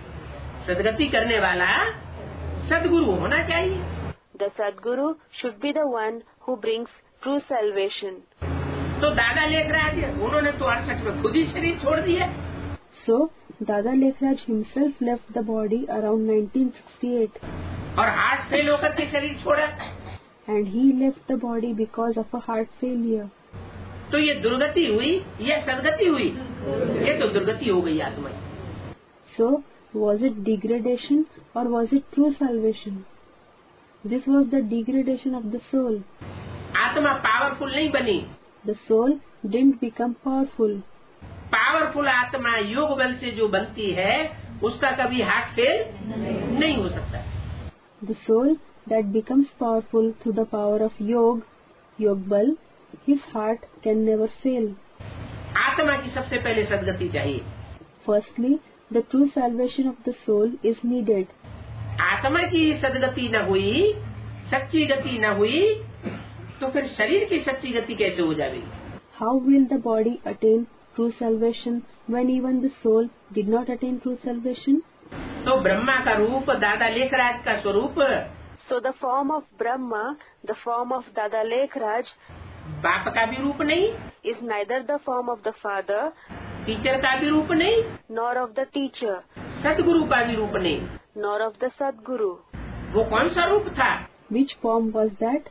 सदगति करने वाला सदगुरु होना चाहिए। The Sadguru should be the one who brings true salvation. तो दादा लेखराज उन्होंने तो अड़सठ में खुद ही शरीर छोड़ दिया। So Dada Lekhraj himself left the body around nineteen sixty-eight, और हार्ट फेल होकर के शरीर छोड़ा। and he left the body because of a heart failure. तो ये दुर्गति हुई या सदगति हुई? ये तो दुर्गति हो गई आत्मा की। So was it degradation or was it true salvation? This was the degradation of the soul. आत्मा पावरफुल नहीं बनी। The soul didn't become powerful. Powerful आत्मा योग बल से जो बनती है उसका कभी हार्ट फेल नहीं हो सकता। The soul that becomes powerful through the power of Yog, Yog Bal, his heart can never fail. आत्मा की सबसे पहले सदगति चाहिए। Firstly, the true salvation of the soul is needed. आत्मा की सदगति न हुई, सच्ची गति न हुई, तो फिर शरीर की सच्ची गति कैसे हो जाएगी? How will the body attain true salvation when even the soul did not attain true salvation? तो ब्रह्मा का रूप, दादा लेखराज का स्वरूप, So the form of Brahma, the form of Dada Lekhraj, बाप का भी रूप नहीं, is neither the form of the father teacher का भी रूप नहीं, nor of the teacher, सदगुरु का भी रूप नहीं। nor of the Sadguru. वो कौन सा रूप था? Which form was that?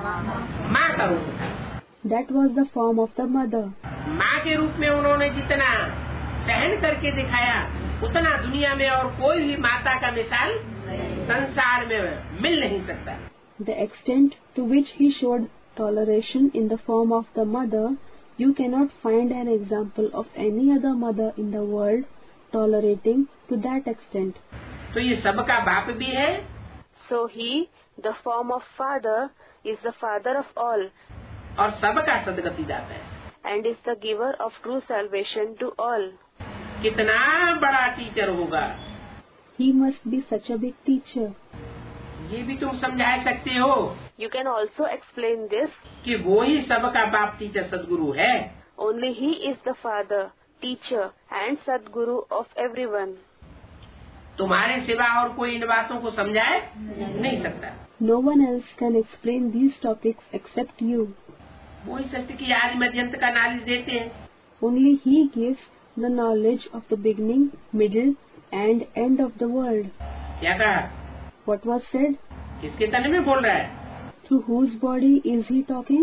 माँ का रूप था। That was the form of the mother. माँ के रूप में उन्होंने जितना सहन करके दिखाया उतना दुनिया में और कोई भी माता का मिसाल संसार में मिल नहीं सकता। The extent to which he showed toleration in the form of the mother, you cannot find an example of any other mother in the world tolerating to that extent. तो ये सबका बाप भी है, So he, the form of father, is the father of all और सबका सदगति दाता है। and is the giver of true salvation to all. कितना बड़ा टीचर होगा, He must be such a big teacher. ये भी तुम समझा सकते हो You can also explain this. कि वो ही सबका बाप टीचर सदगुरु है। Only he is the father, teacher and Sadguru of everyone. तुम्हारे सिवा और कोई इन बातों को समझाए नहीं सकता। No one else can explain these topics except you. वही सत्य की आदि मध्यंत का नॉलेज देते हैं। Only he gives the knowledge of the beginning, middle and end of the world. क्या कहा? What was said? किसके तन में बोल रहा है? Through whose body is he talking?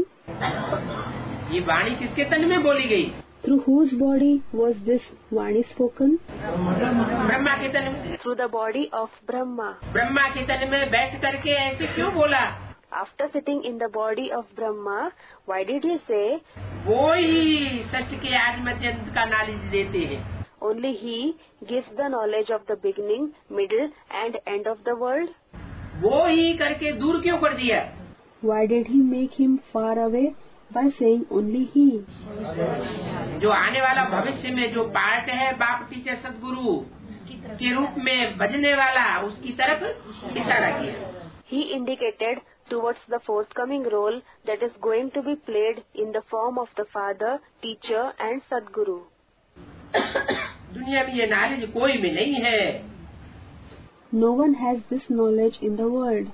ये वाणी किसके तन में बोली गई? Through whose body was this Vani spoken? Brahma के तन में। Through the body of Brahma. Brahma के तन में बैठ करके ऐसे क्यों बोला? After sitting in the body of Brahma, why did he say? वो ही सत्य के आदि मध्यंत का नॉलेज देते हैं। Only he gives the knowledge of the beginning, middle and end of the world. वो ही करके दूर क्यों कर दिया? Why did he make him far away by saying only he? जो आने वाला भविष्य में जो पार्ट है बाप टीचर सदगुरु के रूप में बजने वाला, उसकी तरफ इशारा किया। He indicated towards the forthcoming role that is going to be played in the form of the father, teacher and Sadguru. दुनिया में ये नॉलेज कोई भी नहीं है। No one has this knowledge in the world.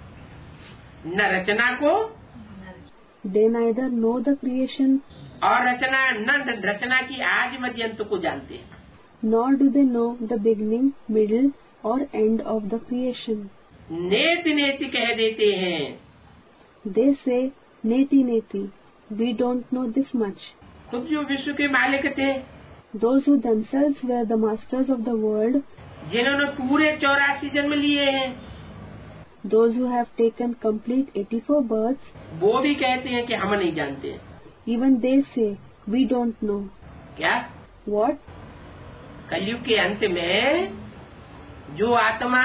न रचना को They neither know the creation और रचना न रचना की आदि मध्यंत को जानते हैं। nor do they know the beginning, middle or end of the creation. नेति नेति कह देते हैं। They say, neti neti, we don't know this much. खुद जो विश्व के मालिक थे, Those who themselves were the masters of the world, जिन्होंने पूरे चौरासी जन्म लिए हैं, those who have taken complete eighty-four births, वो भी कहते हैं कि हम नहीं जानते। even they say, we don't know. क्या? What? कलयुग के अंत में जो आत्मा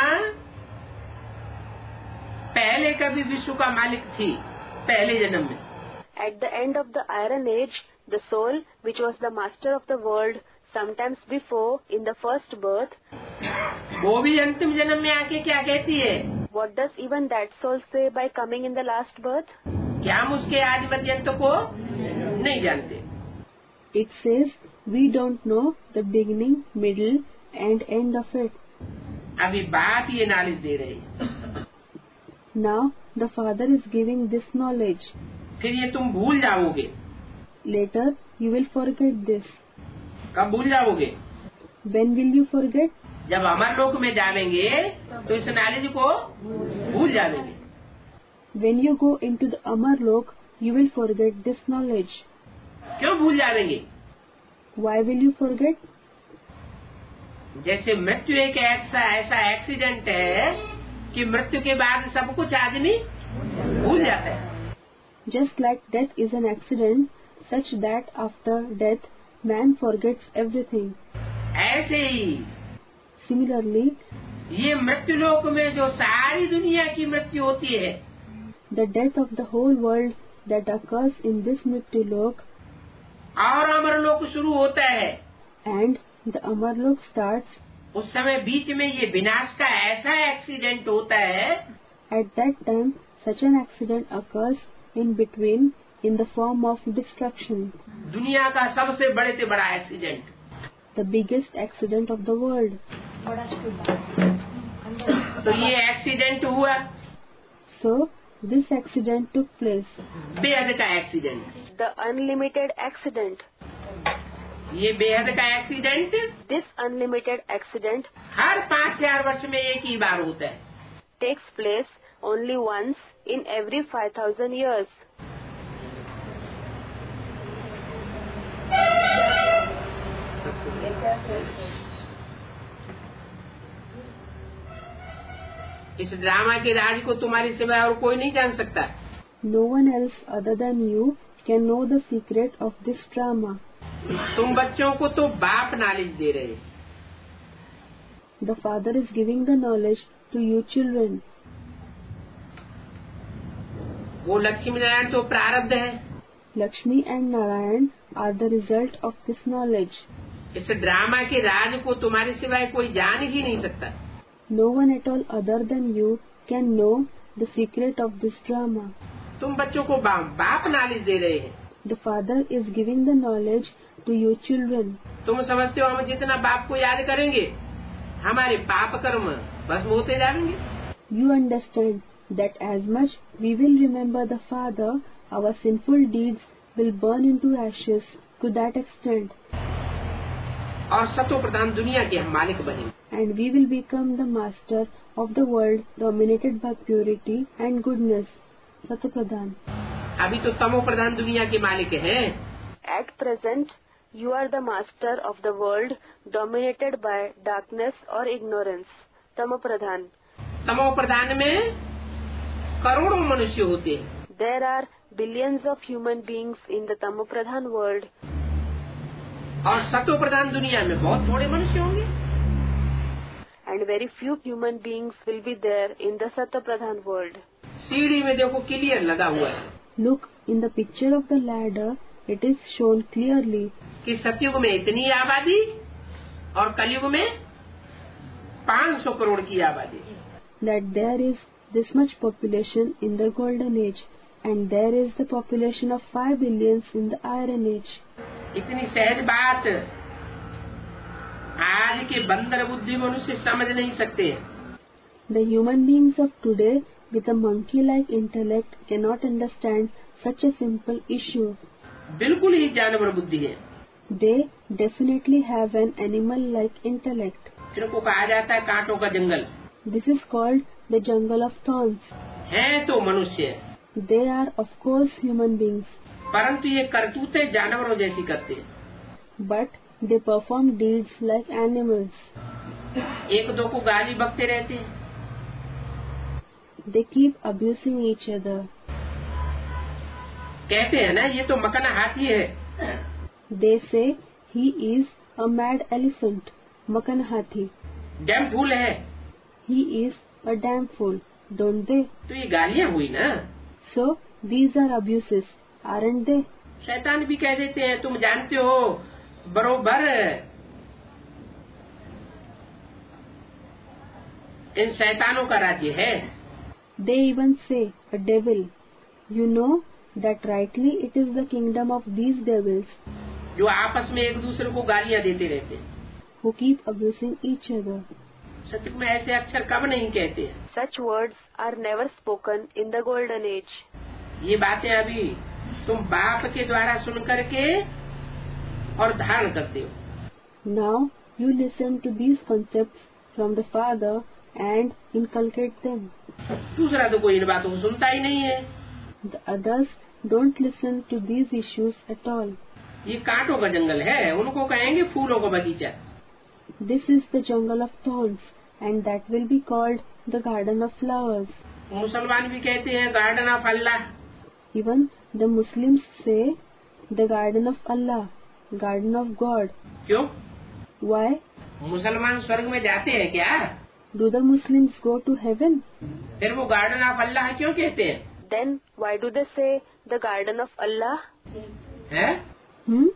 पहले कभी विश्व का मालिक थी, पहले जन्म में, At the end of the Iron Age, the soul, which was the master of the world, sometimes before, in the first birth, वो भी अंतिम जन्म में आके क्या कहती है? what does even that soul say by coming in the last birth? क्या हम उसके आदि पर्यंत को नहीं जानते? It says, we don't know the beginning, middle and end of it. अभी बाप ये नॉलेज दे रहे हैं, Now, the Father is giving this knowledge. फिर ये तुम भूल जाओगे। Later, you will forget this. कब भूल जाओगे? When will you forget? जब अमर लोक में जाएंगे तो इस नॉलेज को भूल जाएंगे। When you go into the Amar Lok, you will forget this knowledge. क्यों भूल जाएंगे? Why will you forget? जैसे मृत्यु एक ऐसा ऐसा एक्सीडेंट है कि मृत्यु के बाद सब कुछ आदमी भूल जाता है। Just like death is an accident, such that after death, man forgets everything. ऐसे ही Similarly, ये मृत्यु लोक में जो सारी दुनिया की मृत्यु होती है, the death of the whole world that occurs in this Mrityu Lok और अमर लोक शुरू होता है, and the Amar Lok starts, उस समय बीच में ये विनाश का ऐसा एक्सीडेंट होता है, at that time such an accident occurs in between in the form of destruction, दुनिया का सबसे बड़े से बड़ा accident. the biggest accident of the world. तो ये एक्सीडेंट हुआ, So, this accident took place, बेहद का एक्सीडेंट। the unlimited accident. ये बेहद का एक्सीडेंट This unlimited accident हर पाँच हजार वर्ष में एक ही बार होता है। takes place only once in every five thousand years. इस ड्रामा के राज को तुम्हारी सिवाय और कोई नहीं जान सकता। No one else other than you can know the secret of this drama. तुम बच्चों को तो बाप नॉलेज दे रहे हैं। The Father is giving the knowledge to you children. वो लक्ष्मी नारायण तो प्रारब्ध है। Lakshmi and Narayan are the result of this knowledge. इस ड्रामा के राज को तुम्हारे सिवाय कोई जान ही नहीं सकता। No one at all other than you can know the secret of this drama. तुम बच्चों को बा, बाप नॉलेज दे रहे हैं। The Father is giving the knowledge to you children. तुम समझते हो हम जितना बाप को याद करेंगे हमारे पाप कर्म भस्म होते जाएंगे। You understand that as much we will remember the Father, our sinful deeds will burn into ashes to that extent, और सतो प्रधान दुनिया के हम मालिक बनेंगे। and we will become the master of the world dominated by purity and goodness. Satapradhan. अभी तो तमो प्रधान दुनिया के मालिक हैं। At present, you are the master of the world dominated by darkness or ignorance. Tamopradhan. तमो प्रधान में करोड़ों मनुष्य होते हैं। There are billions of human beings in the Tamopradhan world, और सतो प्रधान दुनिया में बहुत थोड़े मनुष्य होंगे। and very few human beings will be there in the Satapradhan world. सीढ़ी में देखो क्लियर लगा हुआ है Look, in the picture of the ladder, it is shown clearly कि सतयुग में इतनी आबादी और कलयुग में पाँच सौ करोड़ की आबादी। that there is this much population in the golden age, and there is the population of five billions in the iron age. इतनी सहज बात आज के बंदर बुद्धि मनुष्य समझ नहीं सकते। The human beings of today with a monkey-like intellect cannot understand such a simple issue. बिल्कुल ही जानवर बुद्धि है। They definitely have an animal-like intellect. इनको कहा जाता है कांटों का जंगल। This is called the jungle of thorns. हैं तो मनुष्य, They are of course human beings. परंतु ये करतूतें जानवरों जैसी करते हैं. But they perform deeds like animals. एक दो को गाली बकते रहते हैं. They keep abusing each other. कहते हैं ना ये तो मकना हाथी है. They say he is a mad elephant, Makan Hathi. Damn fool है. He is a damn fool, don't they? तो ये गालियाँ हुई ना. So these are abuses, aren't they? शैतान भी कह देते हैं तुम जानते हो बरोबर इन शैतानों का राज्य है. They even say, a devil. You know that rightly it is the kingdom of these devils. जो आपस में एक दूसरे को गालियाँ देते रहते हैं. Who keep abusing each other. सत्य में ऐसे अक्षर कब नहीं कहते हैं. Such words are never spoken in the golden age. ये बातें अभी तुम बाप के द्वारा सुन करके और धारण करते हो. Now you listen to these concepts from the Father and inculcate them. दूसरा तो कोई इन बातों को सुनता ही नहीं है. The others don't listen to these issues at all. ये कांटों का जंगल है, उनको कहेंगे फूलों का बगीचा. This is the jungle of thorns, and that will be called the garden of flowers. मुसलमान भी कहते हैं garden of Allah. Even the Muslims say the garden of Allah, garden of God. क्यों? Why? मुसलमान स्वर्ग में जाते हैं क्या? Do the Muslims go to heaven? फिर वो गार्डन ऑफ अल्लाह क्यों कहते हैं? Then why do they say the garden of Allah? है? Hmm?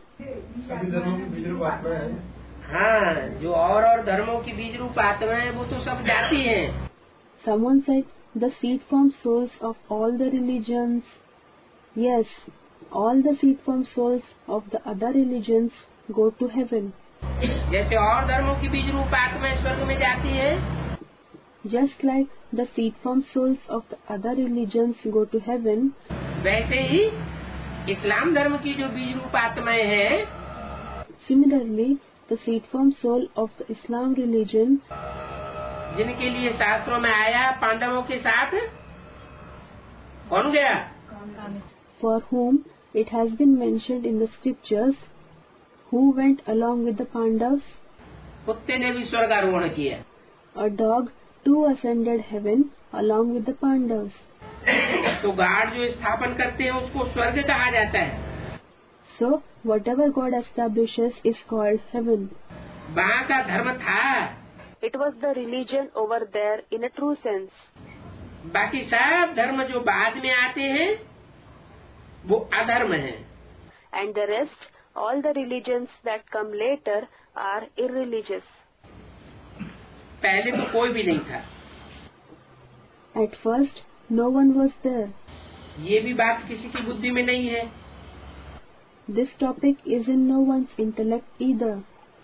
हाँ, जो और और धर्मों की बीज रूप आत्मा है वो तो सब जाती हैं. Someone said the seed form souls of all the religions. Yes, all the seed form souls of the other religions go to heaven. जैसे और धर्मों की बीज रूप आत्मा स्वर्ग में जाती है. Just like the seed form souls of the other religions go to heaven. वैसे ही इस्लाम धर्म की जो बीज रूप आत्माएं हैं. Similarly, the seed form soul of the Islam religion, जिनके लिए शास्त्रों में आया पांडवों के साथ कौन गया? for whom it has been mentioned in the scriptures, who went along with the Pandavas. कुत्ते ने भी स्वर्गारोहण किया. A dog too ascended heaven along with the Pandavas. तो गाड जो स्थापन करते हैं उसको स्वर्ग कहा जाता है. So whatever God establishes is called heaven. वहाँ का धर्म था. It was the religion over there in a true sense. बाकी सब धर्म जो बाद में आते हैं वो अधर्म है. And the rest, all the religions that come later are irreligious. पहले तो कोई भी नहीं था. At first, no one was there. ये भी बात किसी की बुद्धि में नहीं है. This topic is in no one's intellect either.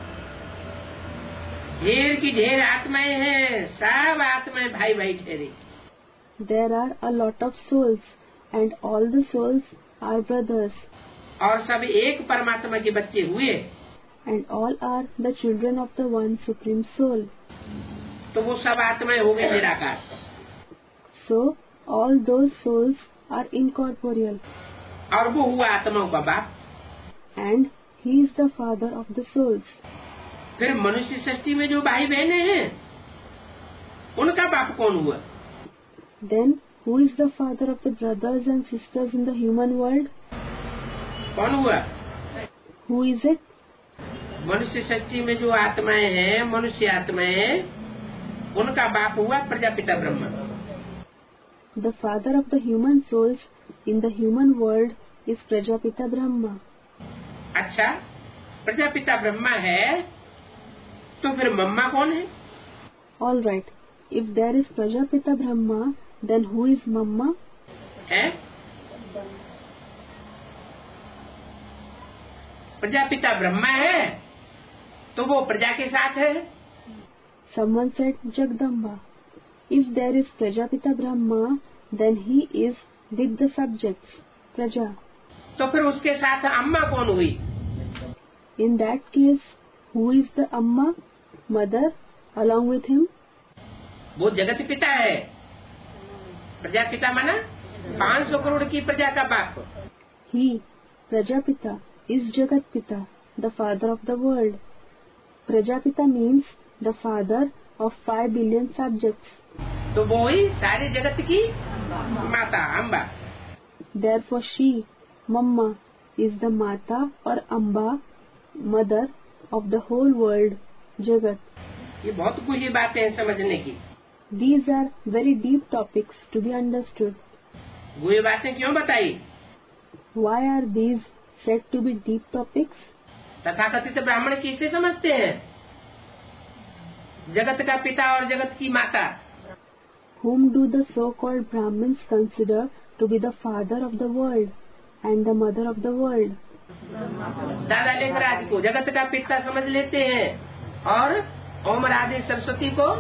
ढेर की ढेर आत्माएं हैं, सब आत्माएं भाई भाई ठहरे. There are a lot of souls, and all the souls are brothers. और सब एक परमात्मा के बच्चे हुए. And all are the children of the one supreme soul. तो वो सब आत्माएं हो गई निराकार. So all those souls are incorporeal. और वो हुआ आत्माओं का बाप. And he is the father of the souls. फिर मनुष्य सृष्टि में जो भाई बहने हैं उनका बाप कौन हुआ? Then who is the father of the brothers and sisters in the human world? कौन हुआ? Who is it? मनुष्य सृष्टि में जो आत्माएं हैं, मनुष्य आत्माएं, उनका बाप हुआ Prajapita Brahma. The father of the human souls in the human world is Prajapita Brahma. अच्छा, प्रजापिता ब्रह्मा है तो फिर मम्मा कौन है? All right. If there is Prajapita Brahma, then who is Mamma? है? प्रजापिता ब्रह्मा है तो वो प्रजा के साथ है. Someone said Jagdamba. If there is Prajapita Brahma, then he is with the subjects, Praja. तो फिर उसके साथ अम्मा कौन हुई? In that case, who is the Amma, mother, along with him? वो जगत पिता है. प्रजापिता माना पाँच सौ करोड़ की प्रजा का बाप। He, Prajapita, is Jagat Pita, the father of the world. Prajapita means the father of five billion subjects. तो वो ही सारे जगत की माता Amba. Therefore she, Mamma, is the Mata or Amba, mother of the whole world, Jagat. ये बहुत गूढ़ी बातें हैं समझने की। These are very deep topics to be understood. गूढ़ी बातें क्यों बताई? Why are these said to be deep topics? तथाकथित ब्राह्मण किसे समझते हैं? जगत का पिता और जगत की माता। Whom do the so-called Brahmins consider to be the father of the world and the mother of the world? दादा लेखराज को जगत का पिता समझ लेते हैं और ओम राधे सरस्वती को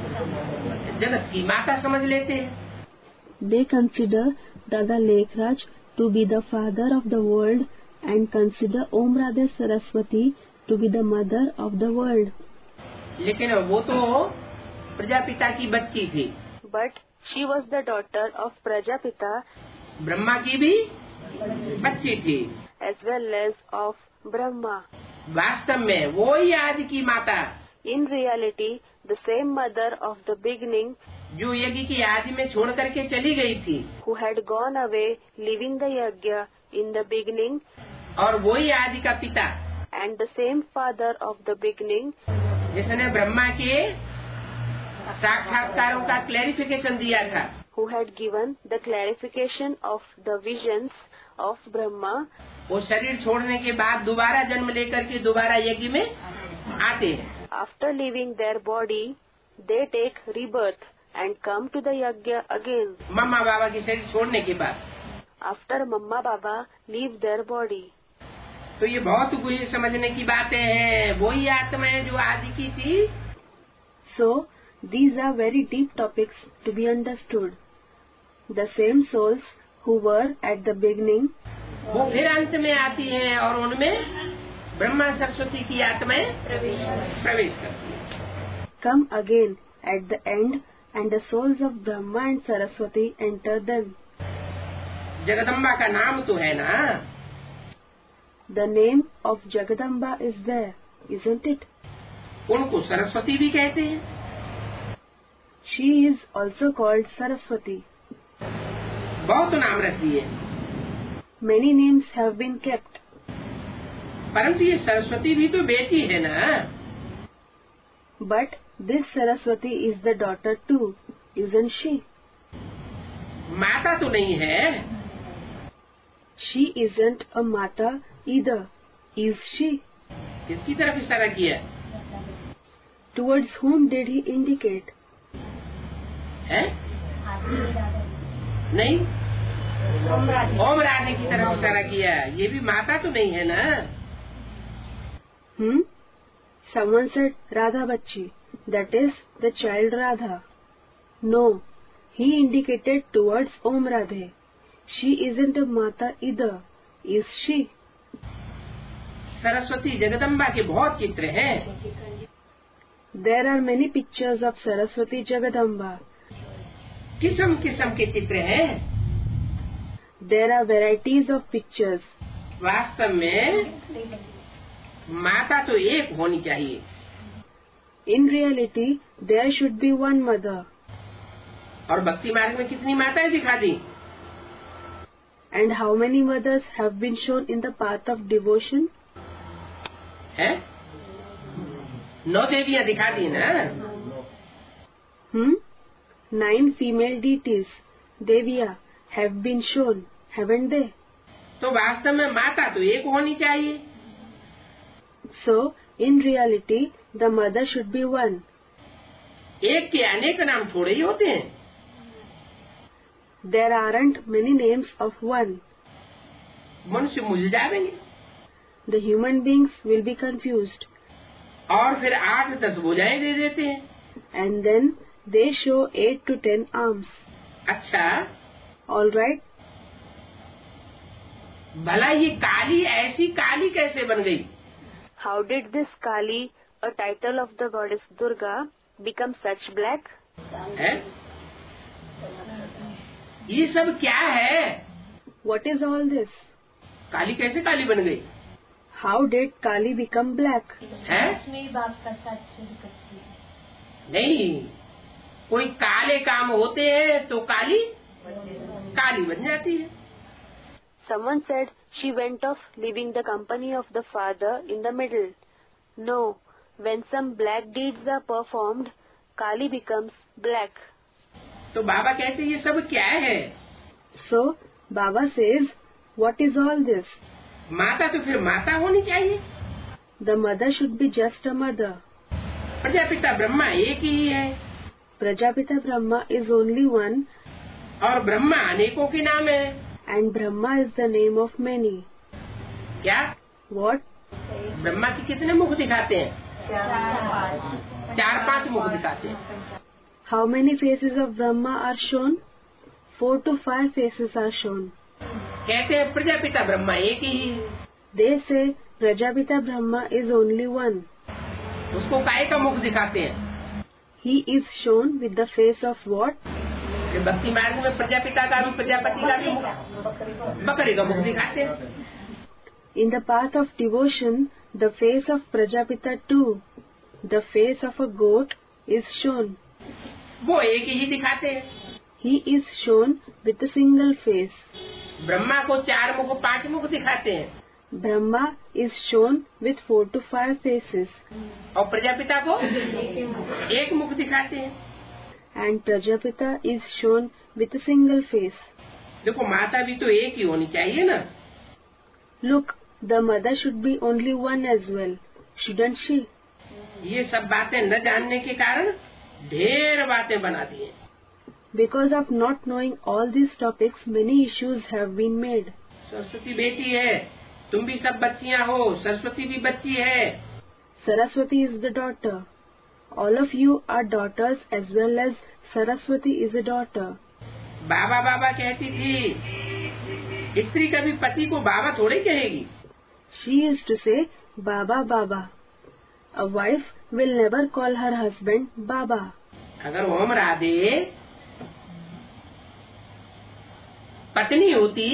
जगत की माता समझ लेते हैं। They consider Dada Lekhraj to be the father of the world and consider Om Radhe Saraswati to be the mother of the world. लेकिन वो तो प्रजापिता की बच्ची थी। But she was the daughter of Prajapita, Brahma की भी बच्ची थी, as well as of Brahma. वास्तव में वो ही आदि की माता। In reality, the same mother of the beginning, जो यज्ञ की आदि में छोड़ करके चली गई थी, who had gone away leaving the yajna in the beginning, और वो ही आदि का पिता, and the same father of the beginning, जिसने ब्रह्मा के साक्षात्कारों का क्लैरिफिकेशन दिया था, who had given the clarification of the visions of Brahma, वो शरीर छोड़ने के बाद दोबारा जन्म लेकर के दोबारा यज्ञ में आते हैं। after leaving their body, they take rebirth and come to the yajna again. मम्मा बाबा के शरीर छोड़ने के बाद After Mamma Baba leave their body. तो ये बहुत कुछ समझने की बातें हैं। वही आत्मा है जो आदि की थी। So, these are very deep topics to be understood. The same souls who were at the beginning, वो फिर अंत में आती हैं और उनमें ब्रह्मा सरस्वती की आत्माएं प्रवेश करती हैं। come again at the end, and the souls of Brahma and Saraswati enter them. Jagdamba का नाम तो है ना? The name of Jagadamba is there, isn't it? उनको सरस्वती भी कहते हैं। She is also called Saraswati. बहुत नाम रखती है, Many names have been kept, परंतु ये सरस्वती भी तो बेटी है ना। but this Saraswati is the daughter too, isn't she? माता तो नहीं है। She isn't a Mata either, is she? किसकी तरफ इशारा किया Towards whom did he indicate? है? नहीं, ओम राधे की तरफ इशारा किया। ये भी माता तो नहीं है ना। Hmm? Someone said Radha Bachchi, that is the child Radha. No, he indicated towards Om Radhe. She isn't a Mata either, is she? Saraswati Jagdamba के बहुत चित्र हैं। There are many pictures of Saraswati Jagadamba. किस्म किस्म के चित्र हैं। There are varieties of pictures. वास्तव में माता तो एक होनी चाहिए। In reality, there should be one mother. और भक्ति मार्ग में कितनी माताएं दिखा दी? And how many mothers have been shown in the path of devotion? है? नौ देवियां दिखा दी ना। Hmm? Nine female deities, Deviya, have been shown, haven't they? तो वास्तव में माता तो एक होनी चाहिए। So, in reality, the mother should be one. एक के अनेक नाम थोड़े ही होते हैं। There aren't many names of one. मनुष्य मुझ जाएंगे The human beings will be confused. और फिर आठ दस भुजाएं दे देते हैं। And then they show eight to ten arms. अच्छा, All right? भला ये काली ऐसी काली कैसे बन गई? How did this Kali, a title of the goddess Durga, become such black? है? ये सब क्या है? What is all this? काली कैसे काली बन गई? How did Kali become black? है? इसमें बाप का साथ शुरू करती है। नहीं, कोई काले काम होते हैं तो काली काली बन जाती है। Someone said she went off leaving the company of the father in the middle. No, when some black deeds are performed, Kali becomes black. तो बाबा कहते ये सब क्या है? So, Baba says, what is all this? माता तो फिर माता होनी चाहिए। The mother should be just a mother. Prajapita Brahma एक ही है Prajapita Brahma is only one और ब्रह्मा अनेकों के नाम है। and Brahma is the name of many. क्या? What? ब्रह्मा के कितने मुख दिखाते हैं? चार पांच मुख दिखाते हैं। How many faces of Brahma are shown? Four to five faces are shown. कहते हैं प्रजापिता ब्रह्मा एक ही है। They say Prajapita Brahma is only one. उसको काय का मुख दिखाते हैं? He is shown with the face of what? भक्ति मार्ग में प्रजापिता का भी प्रजापति का भी मुख बकरी का मुख दिखाते हैं। In the path of devotion, the face of Prajapita too, the face of a goat is shown. वो एक ही दिखाते हैं। He is shown with a single face. Brahma को चार मुख पांच मुख दिखाते हैं Brahma is shown with four to five faces और प्रजापिता को एक मुख दिखाते हैं। and Prajapita is shown with a single face. देखो माता भी तो एक ही होनी चाहिए ना। Look, the mother should be only one as well, shouldn't she? ये सब बातें न जानने के कारण ढेर बातें बना दी हैं। Because of not knowing all these topics, many issues have been made. Saraswati बेटी है, तुम भी सब बच्चियां हो, सरस्वती भी बच्ची है। Saraswati is the daughter. All of you are daughters as well as Saraswati is a daughter. बाबा बाबा कहती थी, स्त्री कभी पति को बाबा थोड़े कहेगी। She used to say, Baba, Baba. A wife will never call her husband Baba. अगर ओम राधे पत्नी होती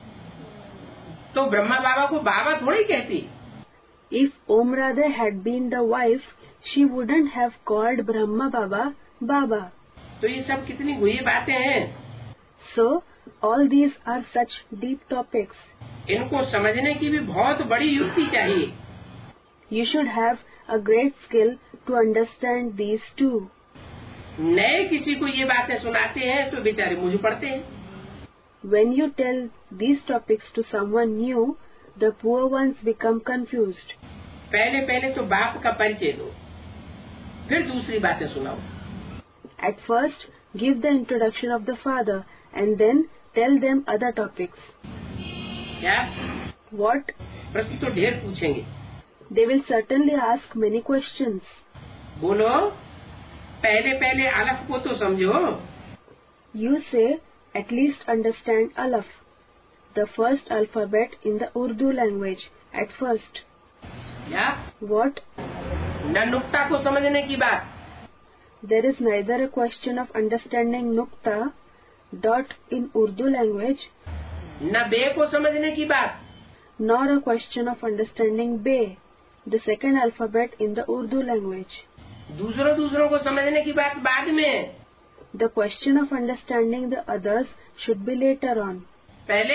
तो ब्रह्मा बाबा को बाबा थोड़ी कहती। If Om Radha had been the wife, she wouldn't have called Brahma Baba Baba. तो ये सब कितनी गुही बातें हैं। So, all these are such deep topics. इनको समझने की भी बहुत बड़ी युक्ति चाहिए। You should have a great skill to understand these too. नए किसी को ये बातें सुनाते हैं तो बेचारे मुझ पड़ते हैं। When you tell these topics to someone new, the poor ones become confused. पहले पहले तो बाप का परिचय दो, फिर दूसरी बातें सुनाओ। At first, give the introduction of the father and then tell them other topics. क्या? What? प्रश्न तो ढेर पूछेंगे। They will certainly ask many questions. बोलो, पहले पहले अलफ को तो समझो। You say, at least understand Alaf, the first alphabet in the Urdu language, at first. क्या? What? न नुक्ता को समझने की बात, There is neither a question of understanding Nukta, dot in Urdu language, न बे को समझने की बात, nor a question of understanding Be, the second alphabet in the Urdu language. दूसरों दूसरों को समझने की बात बाद में। The question of understanding the others should be later on. पहले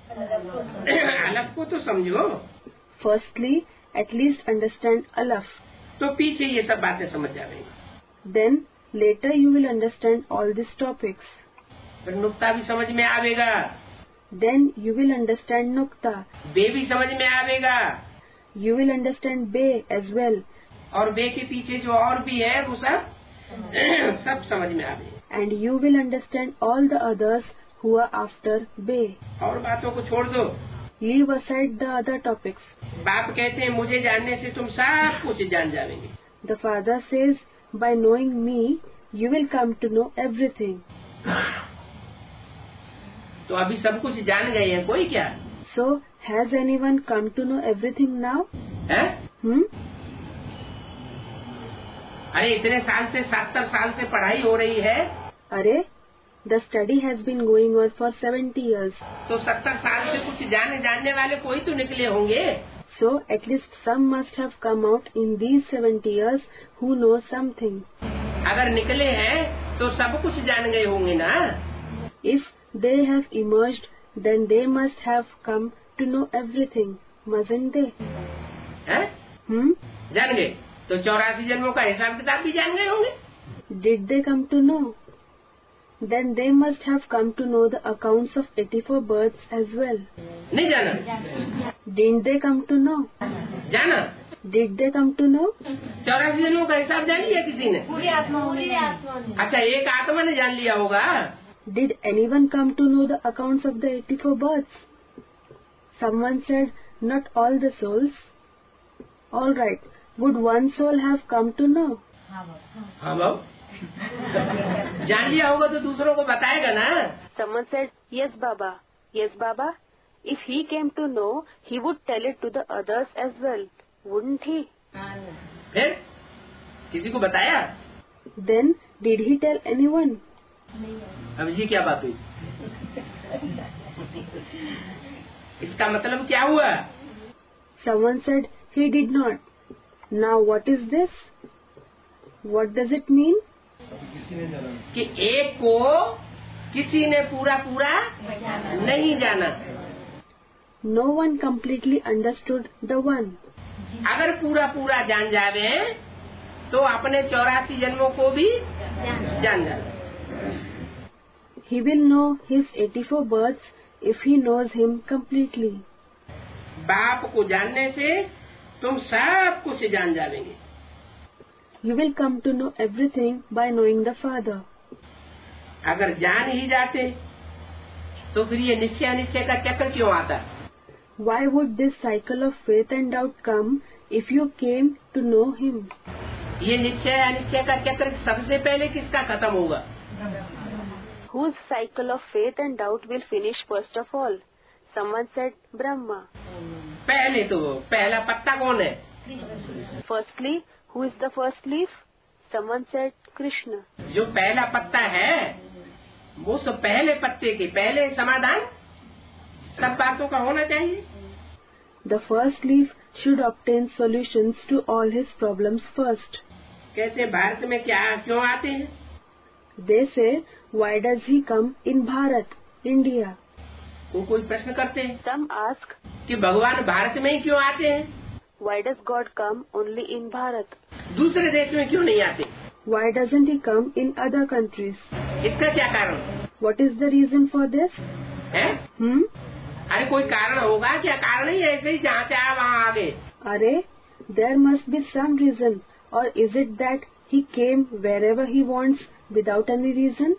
अलफ को तो समझो, Firstly, at least understand Alaf. तो पीछे ये सब बातें समझ जाएंगे। Then, later you will understand all these topics. फिर नुक्ता भी समझ में आवेगा, Then you will understand Nukta. बे भी समझ में आवेगा, You will understand Be as well. और बे के पीछे जो और भी है वो सब सब समझ में आवेगा। And you will understand all the others who are after Be. और बातों को छोड़ दो। Leave aside the other topics. बाप कहते हैं मुझे जानने से तुम सब कुछ जान जाओगे। The father says, by knowing me, you will come to know everything. तो अभी सब कुछ जान गए हैं कोई क्या? So, has anyone come to know everything now? है? Hmm? अरे इतने साल से सत्तर साल से पढ़ाई हो रही है। अरे, The study has been going on for seventy years. तो सत्तर साल से कुछ जाने जानने वाले कोई तो निकले होंगे. So at least some must have come out in these seventy years who know something. अगर निकले हैं तो सब कुछ जान गए होंगे ना. If they have emerged, then they must have come to know everything, mustn't they? हैं? Hmm? जान गए तो चौरासी जन्मों का हिसाब किताब भी जान गए होंगे. Did they come to know? Then they must have come to know the accounts of eighty-four births as well. नहीं जाना. Didn't they come to know? जाना. Did they come to know? चौरासी जन्मों का हिसाब जान लिया किसी ने? पूरी आत्मा पूरी आत्मा ने. अच्छा, एक आत्मा ने जान लिया होगा. Did anyone come to know the accounts of the eighty-four births? Someone said, not all the souls. All right. Would one soul have come to know? हाँ बाबू. जान लिया होगा तो दूसरों को बताएगा ना. Someone said, yes, Baba. Yes, Baba. If he came to know, he would tell it to the others as well, wouldn't he? फिर किसी को बताया? Then, did he tell anyone? अब जी क्या बात हुई? इसका मतलब क्या हुआ? Someone said, he did not. Now what is this? What does it mean? कि एक को किसी ने पूरा पूरा नहीं जाना. No one completely understood the one. अगर पूरा पूरा जान जावे तो अपने चौरासी जन्मों को भी जान जावे. He will know his eighty-four births if he knows him completely. बाप को जानने से तुम सब कुछ जान जावेंगे. You will come to know everything by knowing the Father. अगर जान ही जाते तो फिर ये निश्चय अनिश्चय का चक्र क्यों आता? Why would this cycle of faith and doubt come if you came to know him? ये निश्चय अनिश्चय का चक्र सबसे पहले किसका खत्म होगा? Whose cycle of faith and doubt will finish first of all? Someone said Brahma. पहले तो पहला पत्ता कौन है? Firstly, who is the first leaf? Someone said Krishna. जो पहला पत्ता है वो सब पहले पत्ते के पहले समाधान सब बातों का होना चाहिए. The first leaf should obtain solutions to all his problems first. कहते भारत में क्या क्यों आते हैं? They say, why does he come in Bharat, India? वो कोई प्रश्न करते हैं. Some ask, कि भगवान भारत में ही क्यों आते हैं? why does God come only in Bharat? दूसरे देश में क्यों नहीं आते? Why doesn't he come in other countries? इसका क्या कारण? What is the reason for this? है? Hmm? अरे कोई कारण होगा क्या? कारण ही ऐसे ही जहाँ चाहे वहाँ आ गए. Are, there must be some reason, or is it that he came wherever he wants without any reason?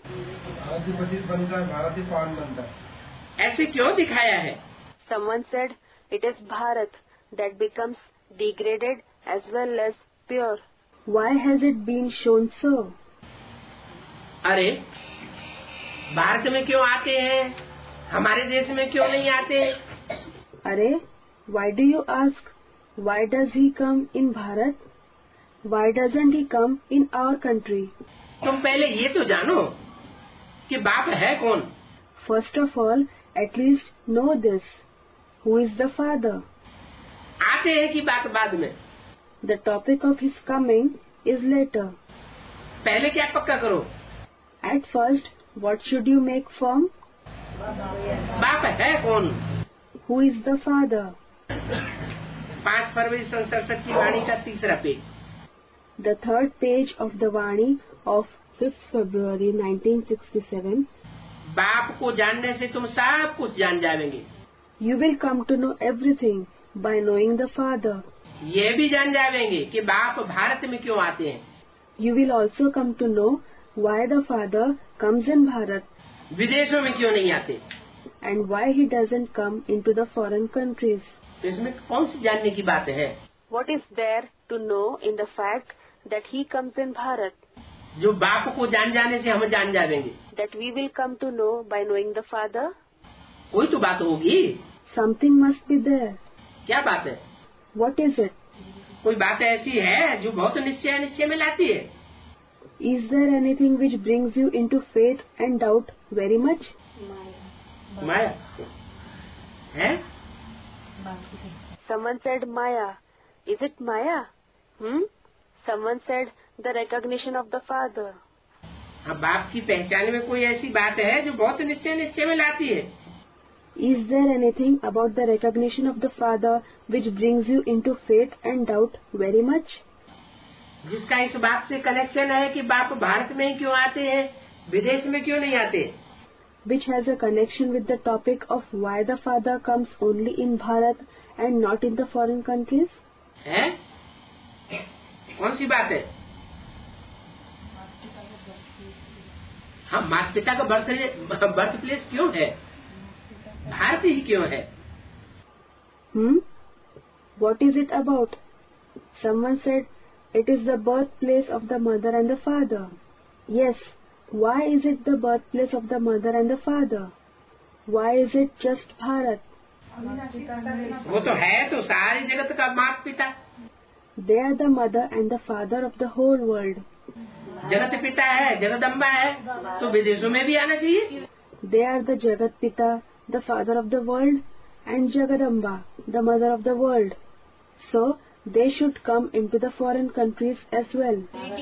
ऐसे क्यों दिखाया है? Someone said, it is Bharat that becomes degraded as well as pure. Why has it been shown so? अरे भारत में क्यों आते हैं? हमारे देश में क्यों नहीं आते? अरे, why do you ask? Why does he come in Bharat? Why doesn't he come in our country? तुम पहले ये तो जानो कि बाप है कौन? First of all, at least know this. Who is the Father? आते हैं कि बात बाद में? The topic of his coming is later. पहले क्या पक्का करो? At first, what should you make firm? बाप है कौन? Who is the Father? पाँच फरवरी सन सड़सठ की वाणी का तीसरा page. The third page of the Vani of fifth February nineteen sixty-seven. बाप को जानने से तुम सब कुछ जान जाएंगे. You will come to know everything by knowing the Father. ये भी जान जाएंगे कि बाप भारत में क्यों आते हैं. You will also come to know why the Father comes in Bharat. विदेशों में क्यों नहीं आते? And why he doesn't come into the foreign countries. तो इसमें कौन सी जानने की बात है? What is there to know in the fact that he comes in Bharat? जो बाप को जान जाने से हम जान जाएंगे. That we will come to know by knowing the Father. कोई तो बात होगी. Something must be there. क्या बात है? What is it? कोई बात ऐसी है जो बहुत निश्चय निश्चय में लाती है. Is there anything which brings you into faith and doubt very much? माया है? Someone said Maya. Is it Maya? Hmm? Someone said the recognition of the Father. हाँ, बाप की पहचान में कोई ऐसी बात है जो बहुत निश्चय निश्चय में लाती है? Is there anything about the recognition of the Father which brings you into faith and doubt very much? जिसका इस बात से कनेक्शन है कि बाप भारत में ही क्यों आते हैं, विदेश में क्यों नहीं आते? Which has a connection with the topic of why the Father comes only in Bharat and not in the foreign countries? है? कौन सी बात है? हम माता पिता का बर्थ बर्थ प्लेस क्यों है? भारत ही क्यों है? Hmm? What is it about? Someone said it is the birthplace of the mother and the father. Yes. Why is it the birthplace of the mother and the father? Why is it just Bharat? वो तो है तो सारी जगत का माता पिता. They are the mother and the father of the whole world. जगत पिता है, जगदम्बा है, तो विदेशों में भी आना चाहिए. They are the Jagat Pita, the father of the world, and Jagadamba, the mother of the world. So they should come into the foreign countries as well.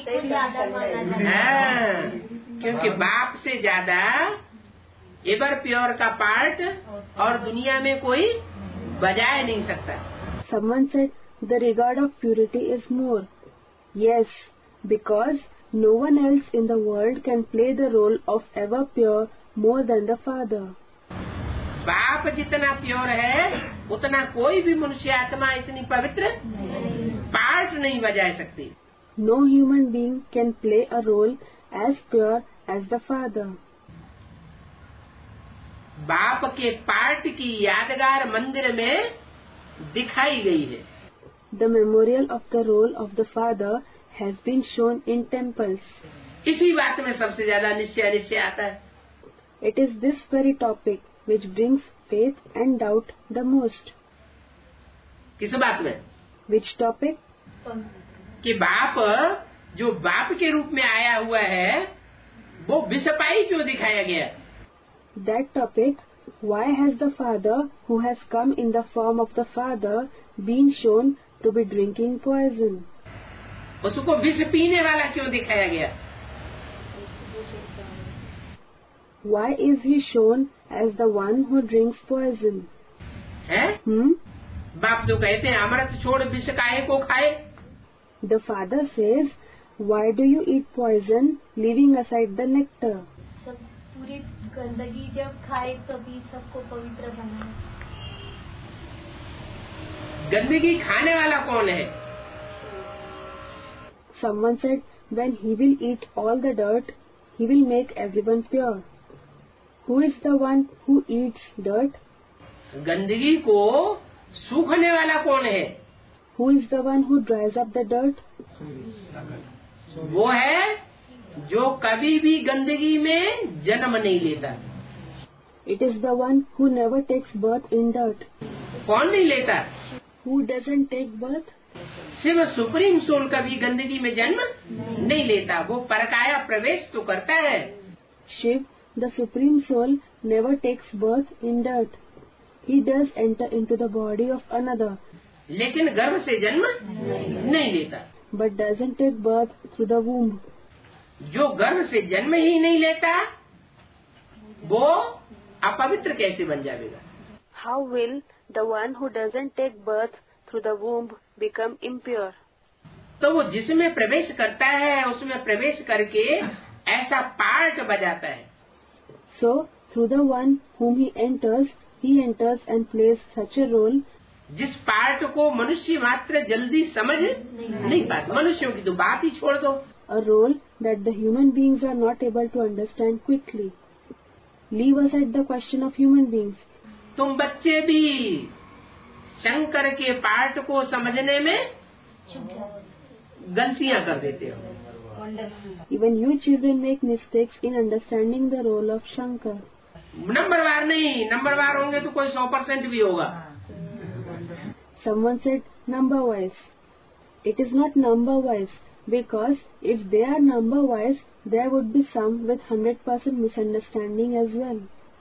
हाँ, क्योंकि बाप से ज्यादा एवर प्योर का पार्ट और दुनिया में कोई बजा नहीं सकता. Someone said the regard of purity is more. Yes, because no one else in the world can play the role of ever pure more than the Father. बाप जितना प्योर है उतना कोई भी मनुष्य आत्मा इतनी पवित्र पार्ट नहीं बजा सकती. No human being can play a role as pure as the Father. बाप के पार्ट की यादगार मंदिर में दिखाई गई है. The memorial of the role of the Father has been shown in temples. इसी बात में सबसे ज्यादा निश्चय निश्चय आता है. It is this very topic which brings faith and doubt the most. किस बात में? Which topic? कि बाप जो बाप के रूप में आया हुआ है वो विषपाई क्यों दिखाया गया? That topic, why has the Father who has come in the form of the Father been shown to be drinking poison? उसको विष पीने वाला क्यों दिखाया गया? Why is he shown as the one who drinks poison? है? Hmm? बाप जो कहते हैं अमृत छोड़ विष काहे को खाए? The Father says, why do you eat poison, leaving aside the nectar? सब पूरी गंदगी जब खाए तभी सबको पवित्र बनाए. गंदगी खाने वाला कौन है? Someone said, when he will eat all the dirt, he will make everyone pure. Who is the one who eats dirt? गंदगी को सूखने वाला कौन है? Who is the one who dries up the dirt? वो है जो कभी भी गंदगी में जन्म नहीं लेता. It is the one who never takes birth in dirt. कौन नहीं लेता? Who doesn't take birth? सिर्फ सुप्रीम सोल कभी गंदगी में जन्म नहीं लेता. वो परकाया प्रवेश तो करता है. Shiv, the Supreme Soul, never takes birth in dirt. He does enter into the body of another. लेकिन गर्भ से जन्म नहीं लेता. But doesn't take birth through the womb. जो गर्भ से जन्म ही नहीं लेता वो अपवित्र कैसे बन जाएगा? How will the one who doesn't take birth through the womb become impure? तो वो जिसमें प्रवेश करता है उसमें प्रवेश करके ऐसा पार्ट बजाता है. So, through the one whom he enters, he enters and plays such a role जिस पार्ट को मनुष्य मात्र जल्दी समझ नहीं पाता. मनुष्यों की तो बात ही छोड़ दो. a role that the human beings are not able to understand quickly. Leave aside the question of human beings. तुम बच्चे भी शंकर के पार्ट को समझने में गलतियां कर देते हो. Even you children make mistakes in understanding the role of Shankar. नंबरवार नहीं, नंबरवार होंगे तो कोई सौ परसेंट भी होगा. Someone said number wise. It is not number wise, Because if they are number wise, there would be some with one hundred percent misunderstanding as well.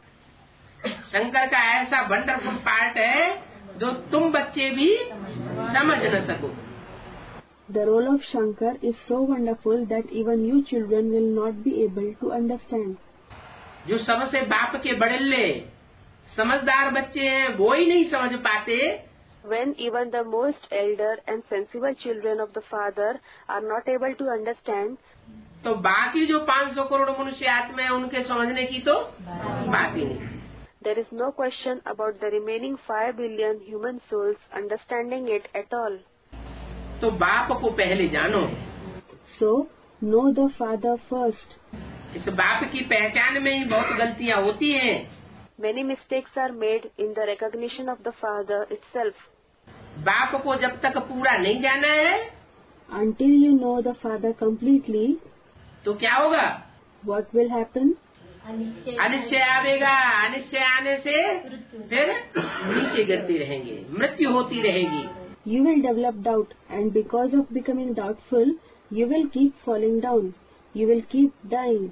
Shankar का ऐसा wonderful part है जो तुम बच्चे भी समझ न सको. The role of Shankar is so wonderful that even you children will not be able to understand. जो सबसे बाप के बड़ल्ले समझदार बच्चे हैं वो ही नहीं समझ पाते. When even the most elder and sensible children of the Father are not able to understand, तो बाकी जो पाँच सौ करोड़ मनुष्य आत्मा है उनके समझने की तो बात ही नहीं. there is no question about the remaining five billion human souls understanding it at all. तो बाप को पहले जानो. So know the Father first. इस बाप की पहचान में ही बहुत गलतियाँ होती हैं. Many mistakes are made in the recognition of the Father itself. बाप को जब तक पूरा नहीं जाना है, until you know the Father completely, तो क्या होगा? what will happen? अनिश्चय आवेगा. अनिश्चय आने से फिर नीचे गिरती रहेंगे, मृत्यु होती रहेगी. You will develop doubt, and because of becoming doubtful, you will keep falling down. You will keep dying.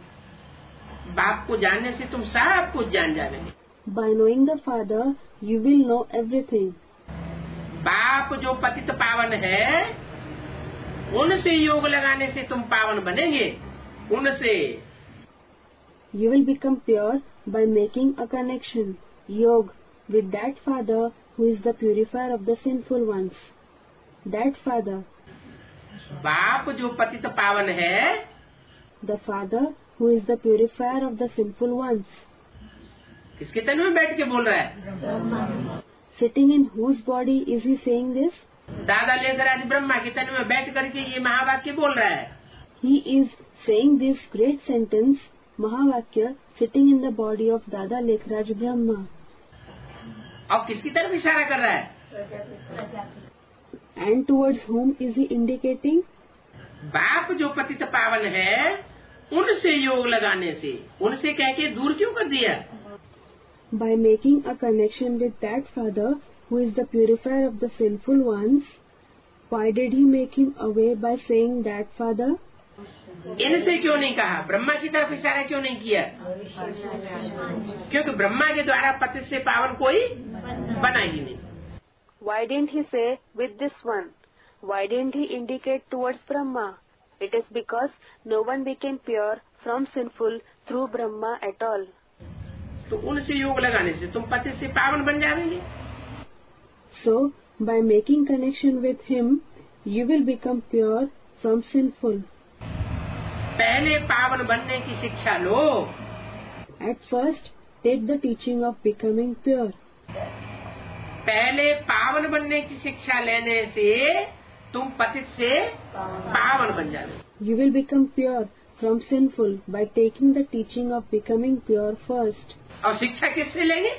बाप को जानने से तुम सब कुछ जान जाओगे. By knowing the Father, you will know everything. बाप जो पतित पावन है, उनसे योग लगाने से तुम पावन बनेंगे. उनसे You will become pure by making a connection, yog, with that Father who is the purifier of the sinful ones. That Father. बाप जो पतित पावन है, the Father who is the purifier of the sinful ones. किसके तन में बैठ के बोल रहा है? Sitting in whose body is he saying this? दादा लेकर आज ब्रह्मा के तन में बैठ करके ये महावाक्य बोल रहा है. He is saying this great sentence, Mahavakya, sitting in the body of Dada Lekhraj Brahma. और किसकी तरफ इशारा कर रहा है? And towards whom is he indicating? बाप जो पतित पावन है, उनसे योग लगाने से, उनसे कह के दूर क्यों कर दिया? By making a connection with that Father who is the purifier of the sinful ones, why did he make him away by saying that Father? इनसे क्यों नहीं कहा? ब्रह्मा की तरफ इशारा क्यों नहीं किया? क्योंकि ब्रह्मा के द्वारा पतित से पावन कोई बना ही नहीं. Why didn't he say with this one? Why didn't he indicate towards Brahma? It is because no one became pure from sinful through Brahma at all. तो उनसे योग लगाने से तुम पतित से पावन बन जाएंगे. So by making connection with him, you will become pure from sinful. पहले पावन बनने की शिक्षा लो. At first, take the teaching of becoming pure. पहले पावन बनने की शिक्षा लेने से तुम पतित से पावन बन जाओगे. You will become pure from sinful by taking the teaching of becoming pure first. और शिक्षा किससे लेंगे?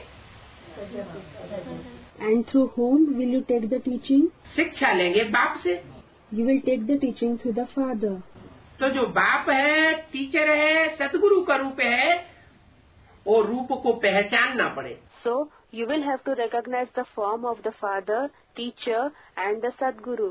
And through whom will you take the teaching? शिक्षा लेंगे बाप से. You will take the teaching through the Father. तो जो बाप है, टीचर है, सतगुरु का रूप है, वो रूप को पहचानना पड़े. So you will have to recognize the form of the Father, teacher, and the Sadguru.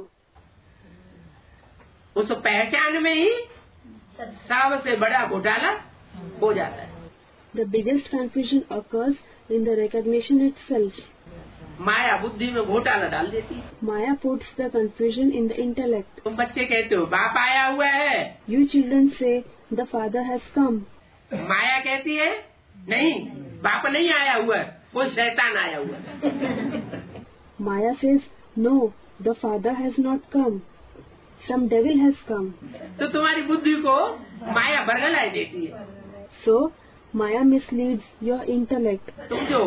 उस पहचान में ही सबसे बड़ा घोटाला हो जाता है. The biggest confusion occurs in the recognition itself. माया बुद्धि में घोटाला डाल देती है. Maya puts the confusion in the intellect. तुम बच्चे कहते हो बाप आया हुआ है. You children say the Father has come. माया कहती है नहीं, बाप नहीं आया हुआ है, कोई शैतान आया हुआ है. Maya says no, the Father has not come. Some devil has come. तो तुम्हारी बुद्धि को माया बरगलाए देती है. So Maya misleads your intellect. तुम जो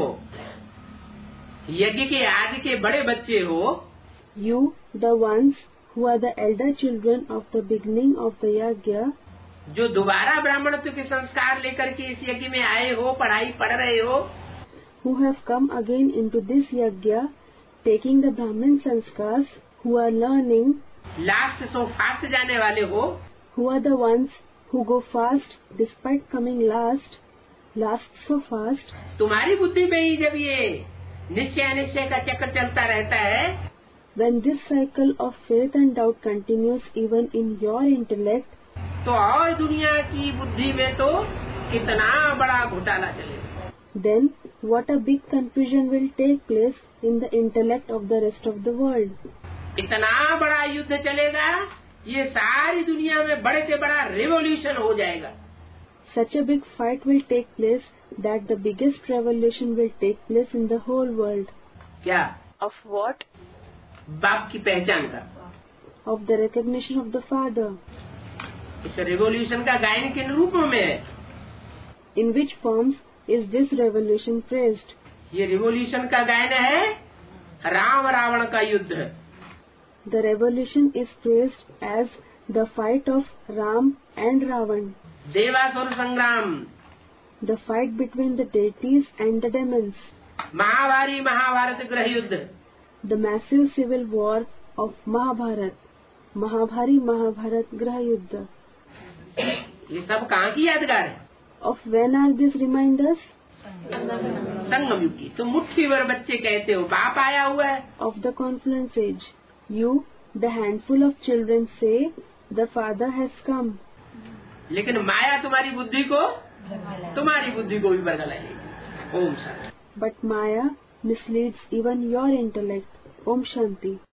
यज्ञ के आदि के बड़े बच्चे हो, You, the ones who are the elder children of the beginning of the yajna, जो दोबारा ब्राह्मणत्व के संस्कार लेकर के इस यज्ञ में आए हो, पढ़ाई पढ़ रहे हो, who have come again into this yajna, taking the Brahmin sanskars, who are learning, last so fast जाने वाले हो, who are the ones who go fast despite coming last, last so fast. तुम्हारी बुद्धि में ही जब ये निश्चय अनिश्चय का चक्कर चलता रहता है, When this cycle of faith and doubt continues even in your intellect, तो और दुनिया की बुद्धि में तो कितना बड़ा घोटाला चलेगा। then what a big confusion will take place in the intellect of the rest of the world. इतना बड़ा युद्ध चलेगा, ये सारी दुनिया में बड़े से बड़ा रेवोल्यूशन हो जाएगा। Such a big fight will take place that the biggest revolution will take place in the whole world. क्या? Of what? बाप की पहचान का। Of the recognition of the Father. इस रेवोल्यूशन का गायन किन रूपों में है? In which forms is this revolution praised? ये रेवोल्यूशन का गायन है राम रावण का युद्ध। The revolution is praised as the fight of Ram and Ravan. देवासुर संग्राम। The fight between the deities and the demons. महाभारी Mahabharat गृह युद्ध। The massive civil war of Mahabharat. Mahabhari Mahabharat Graha Yuddha. ये सब कहाँ की यादगार है? Of when are these reminders? संगम युग की। तो मुट्ठी भर बच्चे कहते हो बाप आया हुआ है। Of the confluence age. You, the handful of children, say the Father has come. लेकिन माया तुम्हारी बुद्धि को तुम्हारी बुद्धि को भी बदलाएगी। Om Shanti. But Maya misleads even your intellect. Om Shanti.